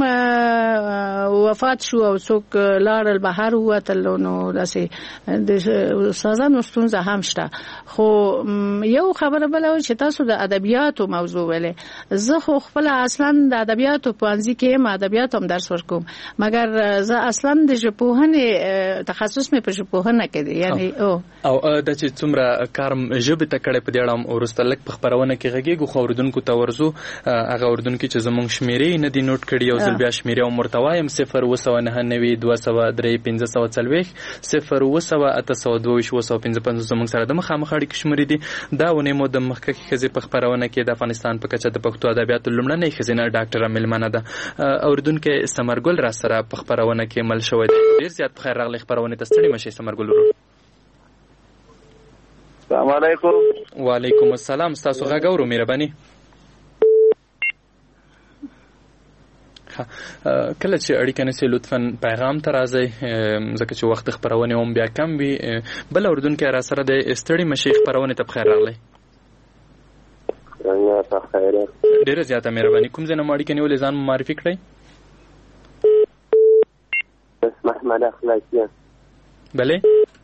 Speaker 4: وفات شو او څوک لاړل بهر وتل نو داسې د استادانو ستونزه هم شته خو یو خبره بل چې تاسو د ادبیاتو موضوع ولې زه خو خپل اصلا د ادبیاتو په انځ کې ما ادبیات هم درس ورکوم مګر زه اصلا د ژبپوهنې تخصص مې په ژبپوهنه کې دی یعنی او
Speaker 3: او د چې څومره کارم ژبه ته کړه په دې اړه ورسته لک په خبرونه کې غږیږي خو اوردونکو ته ورزو هغه اردن کې چې زمونږ شمیرې نه دي نوٹ کړي او ځل بیا شمیرې او مرتوایم صفر و سو نه نوي دوه سو درې پنځه سو څلويخ صفر و سو اته سو دوه و سو پنځه پنځه زمونږ سره د مخامخ اړیکې شمیرې دي دا ونه مو د مخکې خزي په خبرونه کې د افغانستان په کچه د پښتو ادبیاتو لومړنۍ خزینه ډاکټر ملمنه ده اردن کې سمرګل را سره په خبرونه کې مل شوی ډیر زیات خیر راغلی خبرونه تستړي مشه سمرګل ورو
Speaker 6: السلام علیکم
Speaker 3: وعلیکم السلام تاسو غږ اورو مهرباني کله چې اړیکه نسی لطفاً پیغام ته راځي ځکه چې وخت خبرونه هم بیا کم وي بل اردن کې را سره د استړي مشیخ خبرونه ته بخیر راغلی
Speaker 7: څنګه په خیر
Speaker 3: ډیره زیاته مهرباني کوم ځنه ماړی کني ولې ځان معرفي کړئ
Speaker 7: محمد اخلاقی.
Speaker 3: بله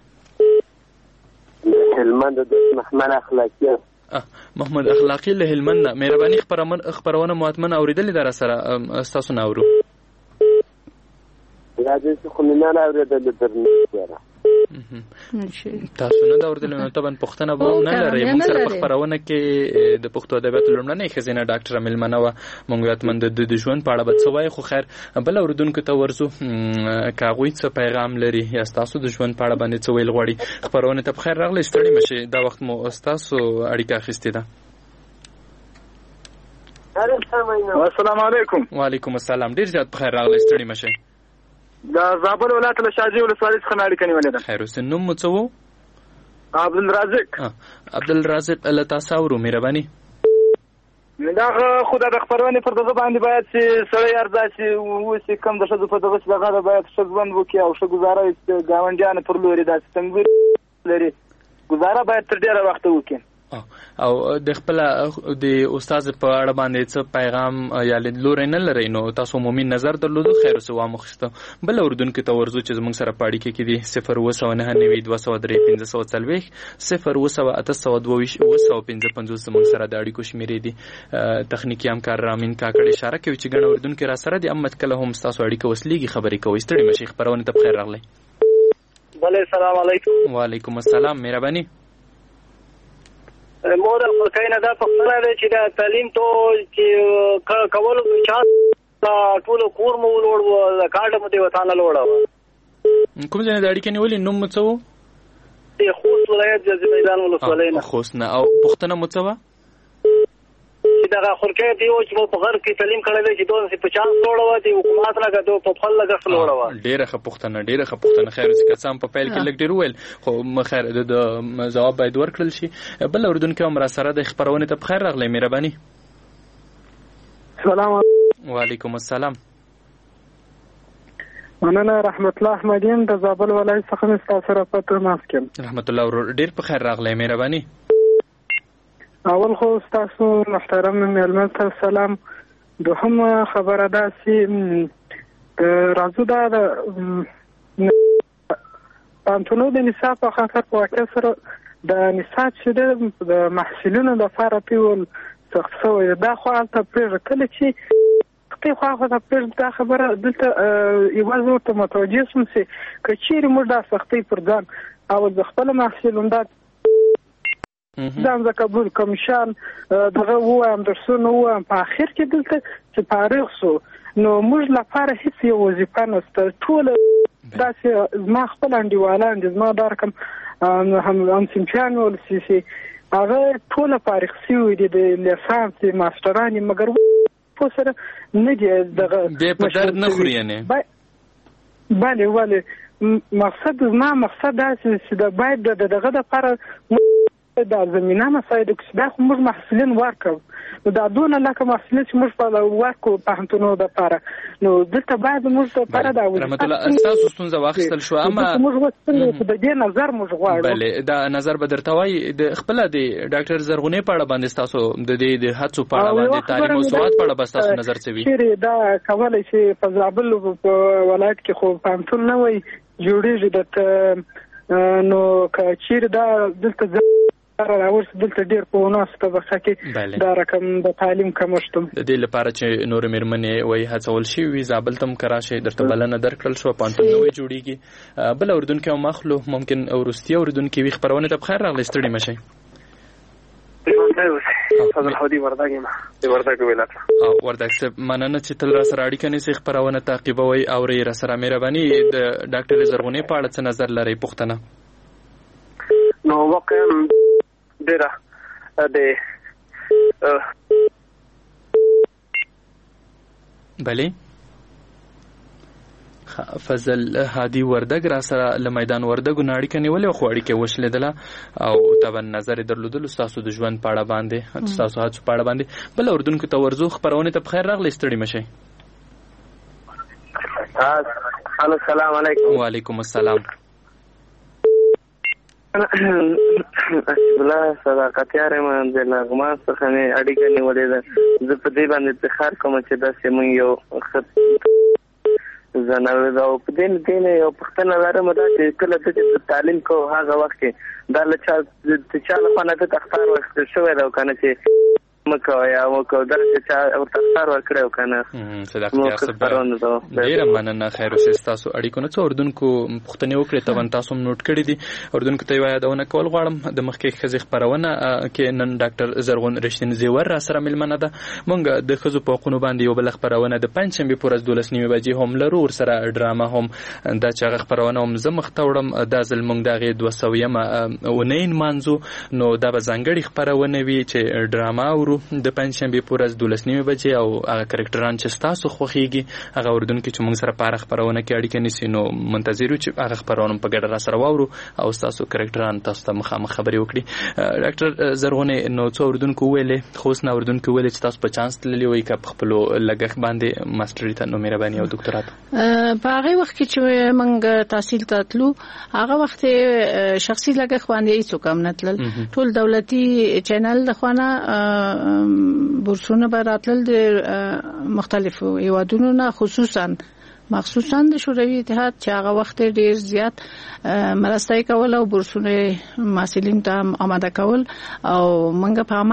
Speaker 7: هلمند دوست محمد اخلاقی.
Speaker 3: محمد اخلاقی له هلمند. مهرباني خبرونه مهمه اوریدلې در سره تاسو نه اورو.
Speaker 7: یا دې خو نه نه اوریدل درنه.
Speaker 3: تاسو نه دا اوریدل نو طبعا پښتنه به نه لري. موږ سره په خبرونه کې د پښتو ادبیات لومړنۍ خزینه ډاکټر ملمنه و موږ یاتمن د ژوند په اړه به څه وایي. خو خیر بل اوریدونکو ته ورزو کاغوي څه پیغام لري یا تاسو د ژوند په اړه باندې څه ویل غواړي. خبرونه ته بخیر راغلی ستړي مشه. دا وخت مو تاسو اړیکه اخیستې ده.
Speaker 5: السلام علیکم.
Speaker 3: وعلیکم السلام. ډیر زیات بخیر راغلی ستړي مشه.
Speaker 5: دا زابل ولایت له شاجي ولسوالۍ څخه اړیکه نیولې ده.
Speaker 3: خیر اوس نوم مو څه وو؟
Speaker 5: عبدالرازق.
Speaker 3: عبدالرازق الله تاسو ورو مهرباني.
Speaker 5: دا خو د خبرونه پر دغه باندې باید چې سړی ارزاسي وسی کم د شذ په دغه څخه باید شذوند وکي او شګ گزاره گاونډیان پر لوري د څنګه لري گزاره باید تر ډیره وخت وکي.
Speaker 3: او د خپل د استاد په اړه باندې څه پیغام یا لوري نه لري نو تاسو عمومي نظر درلود. خیر اوس وا مخسته بل اردن کې تورزو چې زموږ سره پاړی کې کې دي صفر و سو نه نوي دوه سو درې پنځه سو څلويخ صفر و سو اته سو دوه و سو پنځه پنځوس زموږ سره د اړیکو شمیرې دي. تخنیکی همکار رامین کاکړ اشاره کوي چې ګڼ اردن کې را سره دي امت کله هم تاسو اړیکه وسلیږي خبرې کوي. ستړي مشي خبرونه ته بخیر راغلی.
Speaker 5: بله السلام علیکم.
Speaker 3: وعلیکم السلام. مهرباني.
Speaker 5: مور خلکینه دا پخپله دی چې دا تعلیم ته چې کولو چا ټول کور مو ولوړ د کارډ مو دی وطن لوړ.
Speaker 3: کوم ځای د اړیکې نیولې نوم مو څه وو؟
Speaker 5: د خوست ولایت د میدان ولسوالۍ نه.
Speaker 3: خوست نه. او پښتنه مو څه وه؟
Speaker 5: دا خلکې دی چې په غرب کې تعلیم کړل چې دوه سي پچاس لوړ و دي حکومت لګا دوه په خپل لګا لوړ و.
Speaker 3: ډیره ښه پښتنه ډیره ښه پښتنه. خیر چې کسان په پیل کې لګ ډیر ویل خو مخیر د جواب باید ورکړل شي. بل اردن کې عمر سره د خبرونه ته بخیر راغلی. مهرباني.
Speaker 5: سلام.
Speaker 3: وعلیکم السلام.
Speaker 5: مننه. رحمت الله احمدین د زابل ولایت څخه مستاسو سره پاتې ماسکم.
Speaker 3: رحمت الله ورور ډیر په خیر راغلی. مهرباني.
Speaker 5: اول خو تاسو محترم مېلمه ته سلام. دوهم خبره ده چې راځو دا د پانتونو د نصاب په خاطر په واقع سره د نصاب چې د محصلینو لپاره پیول سخت شوی. دا خو هلته پرېږه کله چې ته خو هغه د پرېږ دا خبره دلته یوازې ورته متوجه شم چې که چیرې موږ دا سختۍ پر ځان او د خپل محصلون دا ځان د قبول کمیشن دغه وایم درسونه وایم په اخر کې دلته چې فارغ شو نو موږ لپاره هیڅ یو وظیفه نشته. ټول داسې زما خپل انډیوالان دي زما دا رقم هم سیمچیان ولسي هغه ټول فارغ شوي دي د لیسانس ماسټران مګر په سره نه دي دغه
Speaker 3: د په درد نه خوري نه.
Speaker 5: بله ولې مقصد زما مقصد دا چې د باید دغه لپاره دا زمينه مساعده چې دا موږ محصلین ورکړو نو دا دونه لکه محصلین چې موږ په ورکو په هنتونو د لپاره نو دلته باید موږ د لپاره دا وایي.
Speaker 3: رحمت الله استاسو ستونزه واخیستل شو اما
Speaker 5: موږ وڅنګه د دې نظر موږ غواړو.
Speaker 3: بله دا نظر به درته وایي د خپل د ډاکټر زرغونې په اړه باندې تاسو د دې د هڅو په اړه باندې تعلیم او سواد په اړه به تاسو نظر څه وي؟
Speaker 5: چیرې دا کولای شي په زابل په ولایت کې خو پانتون نه وي جوړیږي د نو که چیرې دا دلته راوړل دلته ډیر په وناسه طبقه کې دا رقم د تعلیم کمشتم
Speaker 3: د دې لپاره چې نور مېرمنې وای هڅول شي وي زابل تم کراشه درته بلنه درکړل شو پانتون نوې جوړیږي. بل اردن کې مخلو ممکن اورستي اردن کې وي خبرونه ته بخیر راغلی. ستړي مشي.
Speaker 5: فضل هودي ورداګي ما دی ورداګي ویلاته
Speaker 3: او ورداګ مننه چې تل را سره اړیکه نیسي خبرونه تعقیبوي او ری را سره مهرباني د ډاکټر زرغونې په اړه څه نظر لري پښتنه؟
Speaker 5: نو واقعا ډیره د
Speaker 3: بله فضل هادي وردګ را سره له میدان وردګ ناړي کني ولې خو اړیکه وشلیدله او طبعا نظر درلودل تاسو د ژوند پاړه باندې تاسو هڅه پاړه باندې بل اردن کې تورزو خبرونه ته بخیر راغلی. ستړي مشي.
Speaker 7: السلام علیکم.
Speaker 3: وعلیکم السلام.
Speaker 7: الله صداقت یاره من د لغمان څخه نه اړیکه نیولې ده. زه په دې باندې افتخار کوم چې داسې مونږ یو زناوي دا په دې دین یو پښتنه لرم دا چې کله چې تعلیم کو هغه وخت کې دا لچا چې چا لپاره د تختار وخت شوی دا کنه چې مکه یا مکه درته چې او تختار ورکړو کنه
Speaker 3: صدقه صبر ډیر مننه خیر اوسه تاسو اړیکو نه څو اردوونکو پښتني وکړه ته تاسو نوٹ کړی دي اردوونکو ته یادونه کول غواړم د مخکې خزي خبرونه کې نن ډاکټر زرغون رښتین زیور را سره ملمنه ده مونږ د خزو په قونو باندې یو بل خبرونه د پنځشنبه پورز دولس نیمه بجې هم لرو ور سره ډراما هم د چاغ خبرونه هم زمخ تاوړم د ځل مونږ دغه دوه سوه یم ونین مانزو نو دا به ځانګړي خبرونه وي چې ډراما ورو د پنځشنبه پورز دولس نیمه بجې او هغه کریکټران چې تاسو خوخيږي هغه اردوونکو چې موږ سره پاره خبرونه کې اړیکه نیسي نو منتظر یو چې هغه خبرونه په ګډه را سره واورو او تاسو کریکټران تاسو ته مخامخ خبري وکړي ډاکټر زرغونه نو څو اردوونکو ویلې خو سنا اردوونکو ویلې چې تاسو په چانس تللی وي که خپل لګښ باندې ماستري ته نو مهرباني او ډاکټرات
Speaker 4: په هغه وخت کې چې موږ تحصیل ته تلو هغه وخت شخصي لګښ باندې هیڅ کم نه تلل ټول دولتي چینل د خوانه بورسونه براتل د مختلفو هیوادونو نه خصوصا مخصوصا د شوروي اتحاد چې هغه وخت ډیر زیات مرستای کول او بورسونه محصلین ته آماده کول او منګه په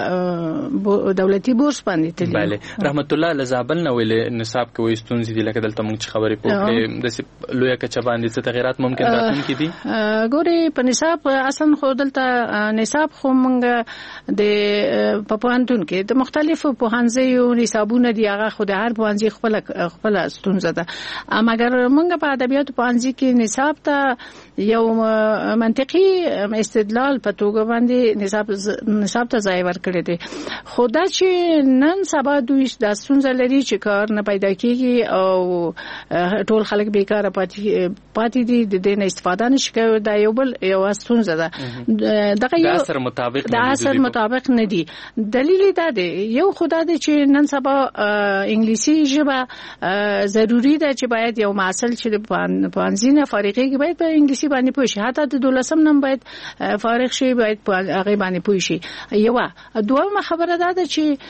Speaker 4: هغه دولتي بورس باندې تللی
Speaker 3: bale رحمت الله لزابل نو ویل نصاب کوي ستونزې دي لکه دلته موږ خبرې کوو د لویا کچ باندې څه تغیرات ممکن راتلونکي دي
Speaker 4: ګوري په نصاب اصلا خو دلته نصاب خو منګه د پپانتون کې د مختلفو پوهنځیو نصابونه دي هغه خو د هر پوهنځي خپل خپل ستونزه مګر موږ په ادبیاتو پوهنځي کې نصاب ته یو منطقي استدلال په توګه باندې نصاب نصاب ته ځای ورکړی دی خدا چې نن سبا دوی د ستونزه لري چې کار نه پیدا کیږي او ټول خلک بیکاره پاتې پاتې دي د دې نه استفاده نشي کوي دا یو بل یو ستونزه ده دغه یو
Speaker 3: اثر مطابق
Speaker 4: د اثر مطابق نه دي دلیل دا دی یو خدا دی چې نن سبا انګلیسي ژبه ضروري دا چې باید یو معسل چې د پوهنځي فارغي کې باید په انګلیسي باندې پوه شي حتی د دولسم نم باید فارغ شي باید په هغه باندې پوه شي یو دویمه خبره ده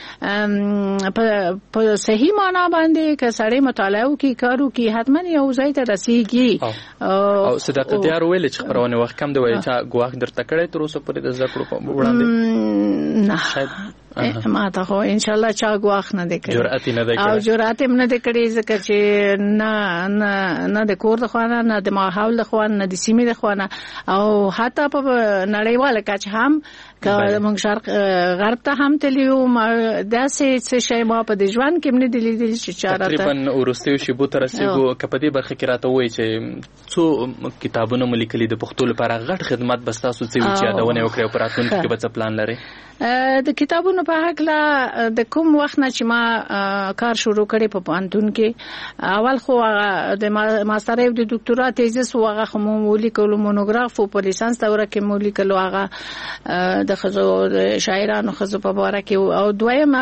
Speaker 4: چې په صحیح معنا باندې که سړی مطالعه وکړي کار وکړي حتما یو ځای ته رسیږي
Speaker 3: او صدقه دیار ویل چې خبرونه وخت کم دی وای چې ګواښ درته کړی تر اوسه پورې د زکړو په وړاندې
Speaker 4: نه ما ته خو ان شاء الله چا ګواښ نه دی کړی
Speaker 3: جرأت نه دی کړی
Speaker 4: او جرأت هم نه دی کړی ځکه چې نه نه نه د کور د خوانه نه د ماحول د خوانه نه د سیمې د خوانه او حتی په نړیواله کچه هم که موږ شرق غرب ته هم تلو داسې څه شی ما په د ژوند کې نه دی لیدلی چې چا راته
Speaker 3: تقریبا ورستیو شی بو تر رسیدو کپدي برخه کې راته وای چې څو کتابونه ملي د پښتو لپاره غټ خدمت بستاسو چې چې یادونه وکړو پر راتلونکي کې به څه پلان لري
Speaker 4: د کتابونو په حق د کوم وخت نه چې ما کار شروع کړی په پانتون کې اول خو د ماستر او د ډاکټرا تیزس هغه خو مو لیکلو مونوګراف په لیسانس دوره کې مو لیکلو هغه د خزو شاعرانو خزو په اړه کې او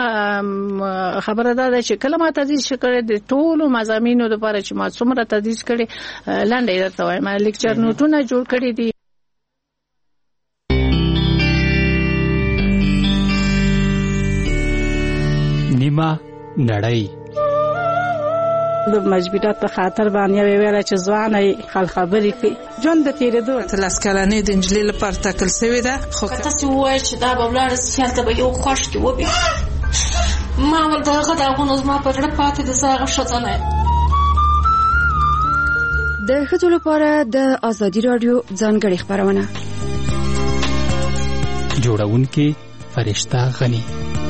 Speaker 4: دویمه خبره ده چې کله ما تدریس کړی د ټولو مضامینو لپاره چې ما څومره تدریس کړی لاندې درته وایم لیکچر نوټونه جوړ کړی دي
Speaker 8: نیمه نړۍ
Speaker 9: د مجبورات په خاطر باندې ویل چې ځواني خل خبرې کوي جون د تیرېدو
Speaker 10: تلاس کلانې د انجلۍ لپاره تاکل شوی ده
Speaker 11: خو تاسو وایي چې دا به بلار سیال ته به یو خوش کې وبي ما ول دغه دغه نو ما په ډېر پاتې د زاغه شتنه
Speaker 12: د ښځو لپاره د ازادي رادیو ځانګړي خبرونه
Speaker 8: جوړونکي فرشته غني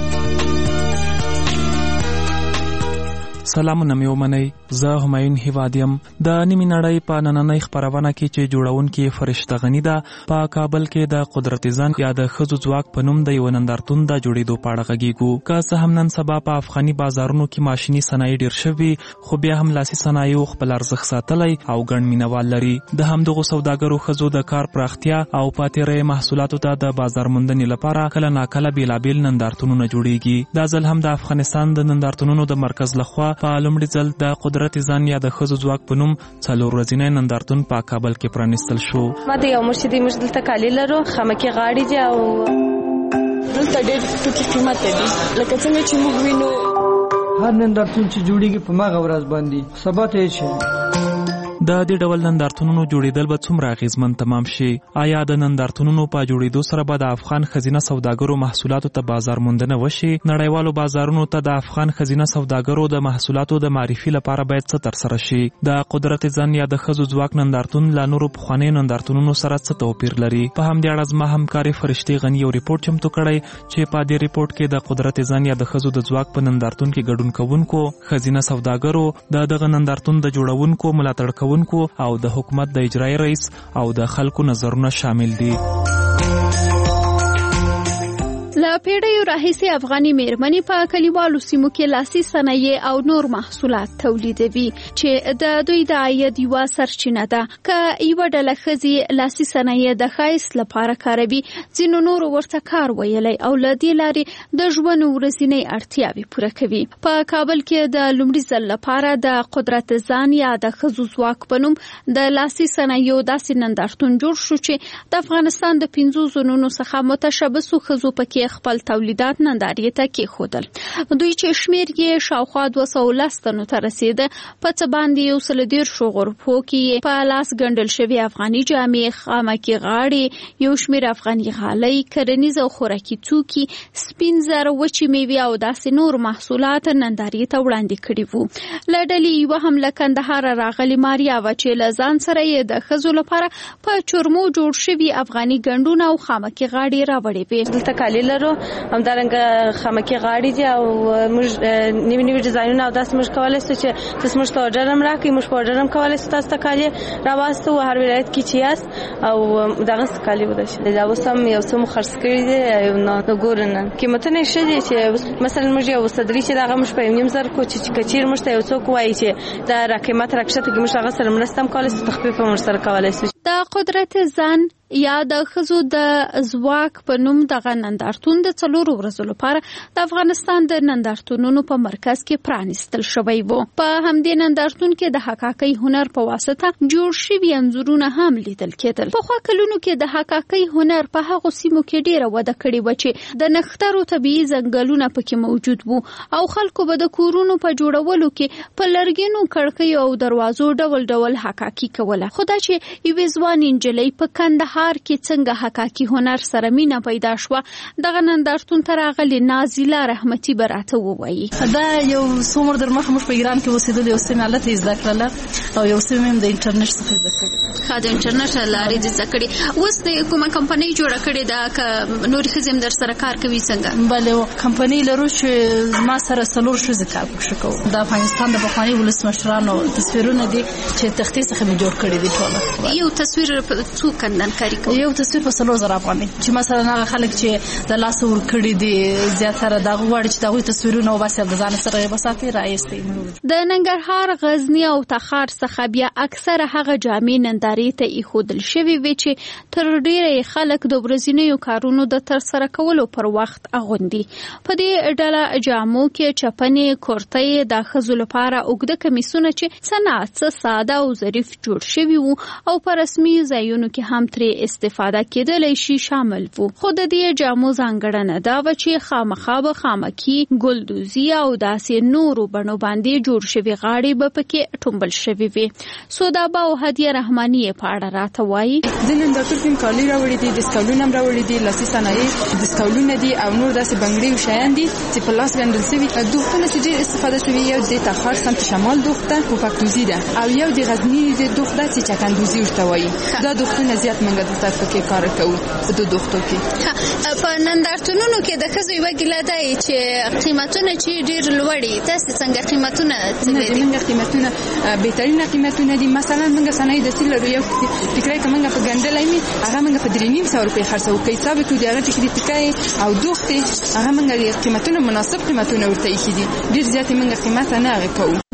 Speaker 8: سلامونه مې ومنئ زه همایون هیوادیم د نیمې نړۍ په نننۍ خپرونه کې چې جوړونکي فرشته غني ده په کابل کې د قدرت ځان یا د ښځو ځواک په نوم د یو نندارتون د جوړېدو په اړه غږیږو که څه هم نن سبا په افغاني بازارونو کې ماشیني صنایع ډېر شوي خو بیا هم لاسي صنایعو خپل ارزښت ساتلی او ګڼ مینوال لري د همدغو سوداګرو ښځو د کار پراختیا او پاتې محصولاتو ته د بازار موندنې لپاره کله ناکله بېلابېل نندارتونونه جوړېږي دا ځل هم د افغانستان د نندارتونونو د مرکز لخوا په لومړي ځل د قدرت ځان یا د ښځو ځواک په نوم څلور ورځنی نندارتون په کابل کې پرانیستل شو.
Speaker 13: ما د یو مرشدي موږ دلته کالي لرو خامکي غاړي دي او
Speaker 14: دلته ډېر ټوکې قیمت دي لکه څنګه چې موږ وینو هر نندارتون چې جوړیږي په ماغه ورځ باندې سبا ته شي.
Speaker 8: د دې ډول نندارتونونو جوړیدل به څومره اغیزمن تمام شي؟ آیا د نندارتونونو په جوړیدو سره به د افغان خزینه سوداګرو محصولاتو ته بازار موندنه وشي؟ نړیوالو بازارونو ته د افغان خزینه سوداګرو د محصولاتو د معرفي لپاره باید څه ترسره شي؟ د قدرت زن یا د ښځو ځواک نندارتون له نورو پخوانیو نندارتونونو سره څه توپیر لري؟ په همدې اړه زما همکارې فرشتې غني یو ریپورټ چمتو کړی چې په دې ریپورټ کې د قدرت زن یا د ښځو د ځواک په نندارتون کې ګډون کوونکو، خزینه سوداګرو، د دغه نندارتون د جوړونکو، ملاتړ او د حکومت د اجرایي رئیس او د خلکو نظرونه شامل دي.
Speaker 15: له پیړیو راهیسې افغاني میرمنې په کلیوالو سیمو کې لاسي صنایع او نور محصولات تولیدوي چې د دوی د عاید یوه سرچینه ده. که یوه ډله ښځې لاسي صنایع د ښایست لپاره کاروي، ځینو نورو ورته کار ویلی او له دې لارې د ژوند ورځنۍ اړتیاوې پوره کوي. په کابل کې د لومړي ځل لپاره د قدرت ځان یا د ښځو ځواک په نوم د لاسي صنایعو داسې نندارتون جوړ شو چې د افغانستان د پنځو زونونو څخه متشبثو ښځو پکې خپل تولیدات نندارې ته کېښودل. دوی چې شمېر یې شاوخوا دوه سوه لس تنو ته رسېده، په څه باندې یو سل دېرشو غرفو کې په لاس ګنډل شوي افغاني جامې، خامکي غاړې، یو شمېر افغاني غالۍ، کرنیز او خوراکي توکي، سپین زر، وچې میوې او داسې نور محصولات نندارې ته وړاندې کړي وو. له ډلې یوه هم له کندهاره راغلې ماریا وه چې له ځان سره یې د ښځو لپاره په چرمو جوړ شوي افغاني ګنډونه او خامکي غاړې راوړې وې.
Speaker 13: دلته کالي لرو، همدارنګه خامکي غاړې دي او موږ نوي نوي ډیزاینونه او داسې موږ کولی شو چې تاسو موږ ته اورډر هم راکړئ، موږ په اورډر هم کولی شو تاسو ته کالي راواستو هر ولایت کې چې یاست او دغسې کالي ودرشي. دا اوس هم یو څه مو خرڅ کړي دي، نو ګورو نن قیمتونه یې ښه دي چې مثلا موږ یو صدري چې دغه موږ په یو نیم زر کو چې که چېرې موږ ته یو څوک وایي چې دا را قیمت راکښته کړي، موږ هغه سره مرسته هم کولی شو، تخفیف هم ورسره کولی شو.
Speaker 15: د قدرت ځان یا د ښځو د ځواک په نوم دغه نندارتون د څلورو ورځو لپاره د افغانستان د نندارتونونو په مرکز کې پرانیستل شوی و. په همدې نندارتون کې د حکاکۍ هنر په واسطه جوړ شوي انځورونه هم لیدل کېدل. پخوا کلونو کې د حکاکۍ هنر په هغو سیمو کې ډېره وده کړې وه چې د نښترو طبیعي ځنګلونه پکې موجود وو او خلکو به د کورونو په جوړولو کې په لرګینو کړکیو او دروازو ډول ډول حکاکي کوله. خو دا چې یوې ځوانې نجلۍ په کندهار کې څنګه حکاکي هنر سره مینه پیدا شوه، دغه نندارتون ته راغلې نازیله رحمتي به راته ووایي.
Speaker 16: دا یو څو عمر در مخه موږ په ایران کې اوسېدل، یو څه مې هلته زده کړله او یو څه مې هم د انټرنیټ څخه زده کړي.
Speaker 15: ښه، د انټرنیټ له لارې دې زده کړي. اوس د کومه کمپنۍ جوړه کړې ده که نورې ښځې هم در سره کار کوي څنګه؟
Speaker 16: بلې کمپنۍ لرو چې زما سره څلور ښځې کار پکښې کوو. د افغانستان د پخواني ولسمشرانو تصویرونه دي چې تختې څخه مې جوړ کړي دي ټوله.
Speaker 15: یو تصویر په څو کندن
Speaker 16: یو تصویر په څلور زره افغانۍ چې مثلا هغه خلک چې د لاسه ورکړي دي زیاتره د هغوی غواړي چې د هغوی تصویرونه وباسي او د ځان سره یې وساتي راایستې.
Speaker 15: د ننګرهار، غزني او تخار څخه بیا اکثره هغه جامې نندارې ته ایښودل شوي وي چې تر ډېره خلک د ورځنیو کارونو د ترسره کولو پر وخت اغوندي. په دې ډله جامو کې چپنې، کورتۍ، د ښځو لپاره اوږده کمیسونه چې څه ناڅه ساده او ظریف جوړ شوي وو او په رسمي ځایونو کې هم ترې استفاده کېدلی شي شامل وو. خو د دې جامو ځانګړنه دا وه چې خامخا به خامکي، ګلدوزي او داسې نورو بڼو باندې جوړ شوي غاړې به پکې ټومبل شوي وي. سودابه او هدیه رحماني یې په اړه راته وایي.
Speaker 17: د نندارتون کې کالي راوړي دي، دستکولونه هم راوړي دي، لاسي صنایع دستکولونه دي او نور داسې بنګړي او شیان دي چې په لاس ګنډل شوي. دوختونه چې ډېر استفاده شوي، یو د تخار سمت شمال دوخته پوپکدوزي ده او یو د غزني دوخته چې چکندوزي ورته وایي. دا دوختونه زیات منګه دلته پکې کار کوو په دو دوختو کې.
Speaker 15: په نندارتونونو کې د ښځو یوه ګیله ده چې قیمتونه چې ډېر لوړ دي، تاسې څنګه قیمتونه څنګه دي؟
Speaker 17: موږ قیمتونه بهترینه قیمتونه دي. مثلا موږ صنایع داسې لرو، یو ټیکری که موږ په ګنډلی وي هغه موږ په درې نیم سوه روپۍ خرڅوو. که حساب کړو د هغه ټیکري ټیکۍ او دوختې هغه موږ قیمتونه مناسب قیمتونه ورته ایښي دي، ډېر زیاتې موږ قیمت نه هغې کوو.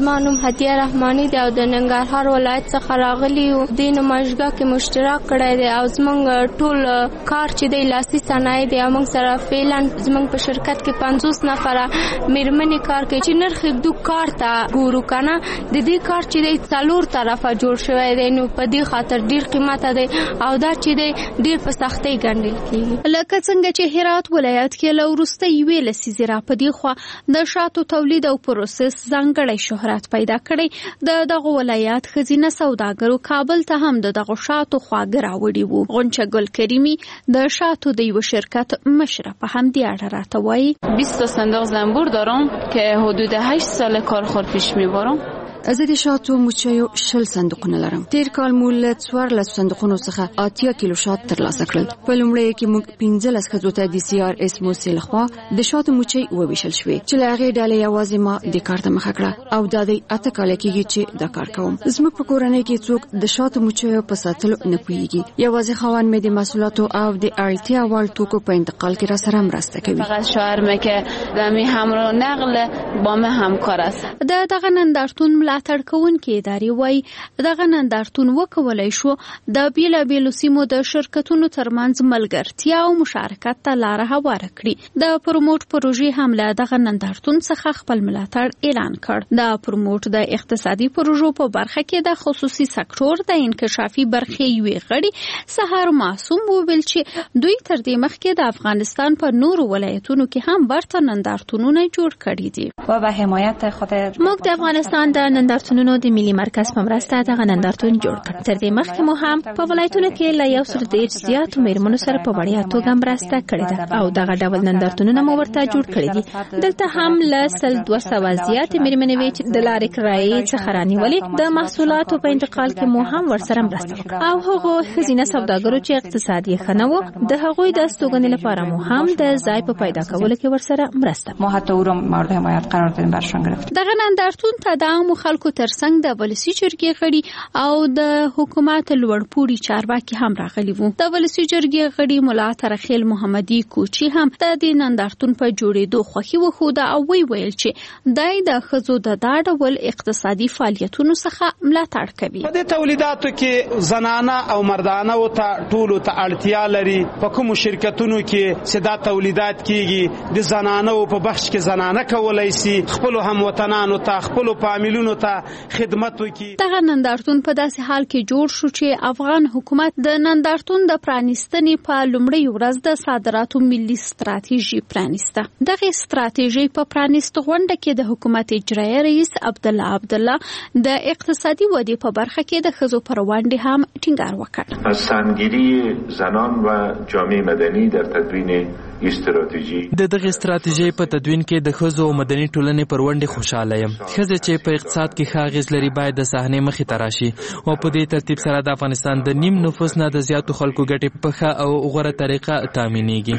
Speaker 18: زما نوم هدیه رحماني دی او د ننګرهار ولایت څخه راغلی یو. د نمایشګاه کې مشترک کړی دی او زمونږ ټول کار چې دی لاسي صنایع دی او موږ سره فعلا زمونږ په شرکت کې پنځوس نفره میرمنې کار کوي چې نرخ دو کار ته ګورو کنه. د دې کار چې دی څلور طرفه جوړ شوی دی نو په دې خاطر ډیر قیمته دی او دا چې دی ډیر په سختۍ ګڼل کیږي.
Speaker 15: لکه څنګه چې هرات ولایت کې له وروسته یوې لسیزې را په دې خوا د شاتو تولید او پروسس ځانګړی شهرت پیدا کړی. د دغه ولایت ښځینه سوداګرو کابل ته هم د دغه شاتو خواږه راوړي وو. غنچه ګل کریمی د شاتو د یو شرکت مشره په همدې اړه راته وایي.
Speaker 19: بیست تا صندوق زنبور دارم که حدود هشت سال کارخور پیش میبرم.
Speaker 12: زه د شاتو مچیو شل صندوقونه لرم. تیر کال مو له څوارلس صندوقونو څخه اتیا کیلو شات ترلاسه کړل. په لومړي کې موږ پنځلس ښځو ته د سی آر اس موسسې لخوا د شاتو مچۍ وویشل شوې چې له هغې ډلې یوازې ما د کار ته مخه کړه او دا د اته کاله کېږي چې دا کار کوم. زموږ په کورنۍ کې څوک د شاتو مچیو په ساتلو نه پوهېږي. یوازې خاوند مې د محصولاتو او د اړتیا وړ توکو په انتقال کې را سره مرسته کوي.
Speaker 19: فقط شوهرم که دمی همراه نقل با من همکار است.
Speaker 15: د دغه نندارتون ملاتړ کوونکي ادارې وایي دغه نندارتون وکولای شو د بیلابیلو سیمو د شرکتونو ترمنځ ملګرتیا او مشارکت ته لاره هواره کړي. د پروموټ پروژې هم له دغه نندارتون څخه خپل ملاتړ اعلان کړ. د پروموټ د اقتصادي پروژو په برخه کې د خصوصي سکتور د انکشافي برخې یوې غړي سحر معصوم وویل چې دوی تر دې مخکې د افغانستان په نورو ولایتونو کې هم ورته نندارتونونه جوړ کړي دي.
Speaker 20: و به حمایت خاطر
Speaker 21: موږ د افغانستان د نندارتونونو د ملي مرکز په مرسته دغه نندارتون جوړ کړ. تر دې مخکې مو هم په ولایتونو کې له یو سل ډېر زیاتو میرمنو سره په وړیا توګه مرسته کړې ده او دغه ډول نندارتونونه مو ورته جوړ کړي دي. دلته هم له سل دوه سوه زیاتې میرمنې وې چې د لارې کرایې څخه رانیولې. د محصولاتو په انتقال کې مو هم ورسره مرسته وکړه او هغو ښځینه سوداګرو چې اقتصاد یې ښه نه و د هغوی د استوګنې لپاره مو هم د ځای په پیدا کولو کې ورسره مرسته.
Speaker 20: ما حتی او را مورد حمایت قرار دادیم برشان گرفت.
Speaker 15: دغه نندارتون ته د عامو خلکو ترڅنګ د ولسی جرګې غړي او د حکومت لوړپوړي چارواکي هم راغلي وو. د ولسی جرګې غړي ملا ترخیل محمدي کوچی هم د دې نندارتون په جوړېدو خوښي وښوده او وی ویل چې دای د ښځو د دا ډول اقتصادي فعالیتونو څخه ملاتړ کوي.
Speaker 22: په دې تولیداتو کې زنانه او مردانه او ته ټولو ته اړتیا لري. په کوم شرکتونو کې چې دا تولیدات کیږي د زنانه په بخش کې زنانه کولای شي خپل هموطنانو ته خپل فامیلونو ته خدمت وکړي.
Speaker 15: دغه نندارتون په داسې حال کې جوړ شو چې افغان حکومت د نندارتون د پرانیستنې په لومړۍ ورځ د صادراتو ملي ستراتیژي پرانیسته. دغه ستراتیژي په پرانیست غونډه کې د حکومت اجرایي رئیس عبدالله عبدالله د اقتصادي ودې په برخه کې د ښځو پر ونډې هم ټینګار وکړ.
Speaker 23: سنگیری زنان و جامعه مدنی در تدوین استراتیژي
Speaker 3: د دغه استراتیژي په تدوین کې د ښځو او مدني ټولنې پر ونډې خوشاله یم. ښځې چې په اقتصاد کې ښه اغېز لري باید د صحنې مخې ته راشي او په دې ترتیب سره د افغانستان د نیم نفوس نه د زیاتو خلکو ګټې په ښه او غوره طریقه تامینېږي.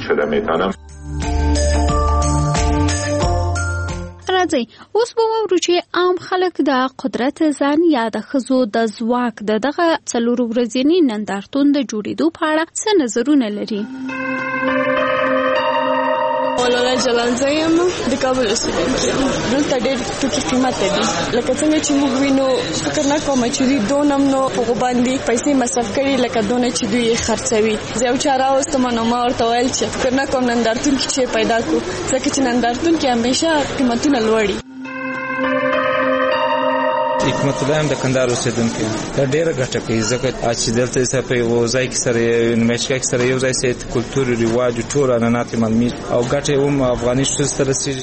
Speaker 15: راځئ اوس به وورو چې عام خلک د قدرت زن یا د ښځو د ځواک د دغه څلورو ورځني نندارتون د جوړېدو په اړه څه نظرونه لري.
Speaker 24: مولانا جلانزه یم د کابل اوسیدونکې یم. دلته ډېر توکي قیمته دي لکه څنګه چې موږ وینو فکر نه کوم چې دوی دونه نو په هغو باندې پیسې مصرف کړي لکه دونه چې دوی یې خرڅوي. زه یو چا راوستم نو ما ورته ویل چې فکر نه کوم نندارتون کې چې پیدا کړو ځکه چې نندارتون کې همیشه قیمتونه لوړ دي.
Speaker 25: حکمت الله هم د کندهار اوسیدونکی یم. دا ډېره ګټه کوي ځکه چې دلته یې په یوه ځای کې سره نمایشګاه کې سره یو ځای سي کلتور رواج ټول عنعنات یې معلومېږي او ګټه یې هم افغاني ښځو ته رسېږي.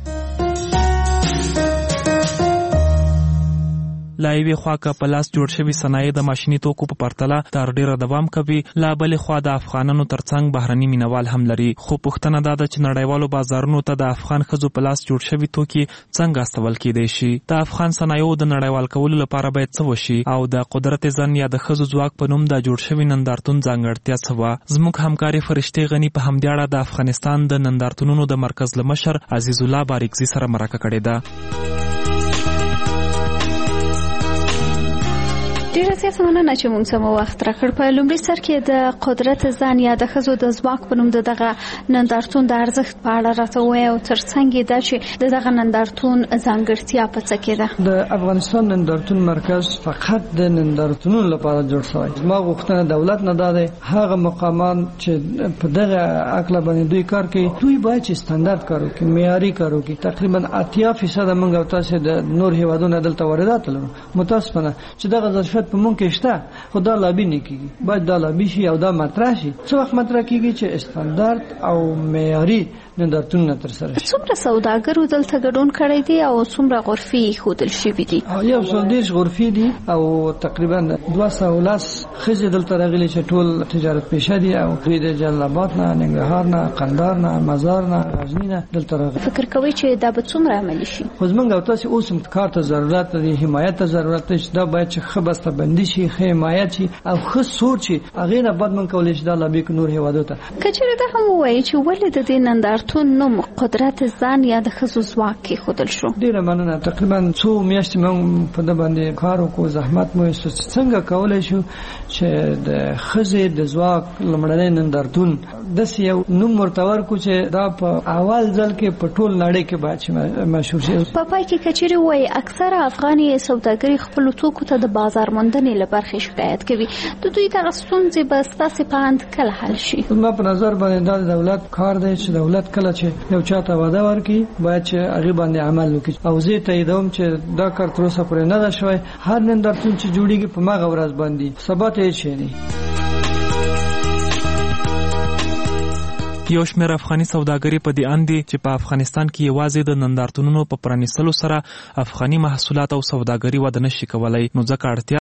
Speaker 8: لا یوې خوا که په لاس جوړ شوي صنایع د ماشیني توکو په پرتله تر ډېره دوام کوي، لا بلې خوا د افغانانو ترڅنګ بهرني مینوال هم لري. خو پوښتنه دا ده چې نړیوالو بازارونو ته د افغان ښځو په لاس جوړ شوي توکي څنګه استول کیدای شي؟ د افغان صنایعو د نړیوال کولو لپاره باید څه وشي او د قدرت زن یا د ښځو ځواک په نوم د جوړ شوي نندارتون ځانګړتیا څه وه؟ زموږ همکارې فرشتې غني په همدې اړه د افغانستان د نندارتونونو د مرکز له مشر عزیز الله باریکزي سره مرکه کړې ده.
Speaker 26: ډیره
Speaker 15: ډېر زیات مننه چې موږ سم وخت راکړ. په لومړي سر کې د قدرت ځان یا د ښځو د ځواک په نوم دغه نندارتون د ارزښت په اړه راته ووایي او ترڅنګ دا چې دغه نندارتون ځانګړتیا په څه کې ده؟
Speaker 14: د افغانستان نندارتون مرکز فقط د نندارتونونو لپاره جوړ شوی. زما غوښتنه دولت نه ده هغه مقامان چې په دغه عقل باندې دوی کار کوي دوی باید چې ستاندارد کار وکړي، معیاري کار وکړي. تقریبا اتیا فیصد موږ او تاسو د نور هیوادونو دلته واردات لرو. متاسفانه چې دغه ظرفیت په مونږ کې شته خو دا لابي نه کیږي. باید دا لابي شي او دا مطرح شي. څه وخت مطرح کیږي چې استاندارد او معیاري نندارتونونه تر سره شي.
Speaker 15: څومره سوداګرو دلته ګډون کړی دی او څومره غرفي ښودل شوي دي؟
Speaker 14: یو سل دېرش غرفي دي او تقریبا دوه سوه لس ښځې دلته راغلي چې ټول تجارت پیشه دي او دوی د جلال آباد نه، ننګرهار نه، قندهار نه، مزار نه، غزني نه دلته راغلي.
Speaker 15: فکر کوئ چې دا به څومره عملي شي؟
Speaker 14: خو زموږ او تاسو اوس هم کار ته ضرورت دی، حمایت ته ضرورت دی. دا باید چې ښه بسته بندي شي، ښه حمایت شي او ښه سوچ شي. هغې نه بعد موږ کولی شو دا لابي کړو نور هېوادو ته.
Speaker 15: که چېرې دا هم ووایي چې ولې د دې نندارتون نوم قدرت ځان یا د ښځو ځواک کېښودل شو؟
Speaker 14: ډېره مننه. تقریبا څو میاشتې موږ په دې باندې کار وکړو، زحمت مو ایستو چې څنګه کولی شو چې د ښځې د ځواک لومړنی نندارتون داسې یو نوم ورته ورکړو چې دا په اول ځل کې په ټول نړۍ کې باید چې مشهور شي.
Speaker 15: په پای کې که چېرې ووایي اکثره افغاني سوداګري خپلو توکو ته د بازار موندنې له برخې شکایت کوي، د دوی دغه ستونزې به ستاسې په اند کله حل شي؟
Speaker 14: زما په نظر باندې دا د دولت کار دی چې دولت کله چې یو چاته وعده ورکړي باید چې هغې باندې عمل وکړي. او زه تاییدوم چې دا کار تر اوسه پورې نه ده شوی. هر نندارتون چې جوړېږي په هماغه ورځ باندې سبا ته هېڅ شی نه.
Speaker 8: یو شمېر افغاني سوداګري په دې اند دي چې په افغانستان کې یوازې د نندارتونونو په پرانیستلو سره افغاني محصولات او سوداګري وده نشي کولای، نو ځکه اړتیا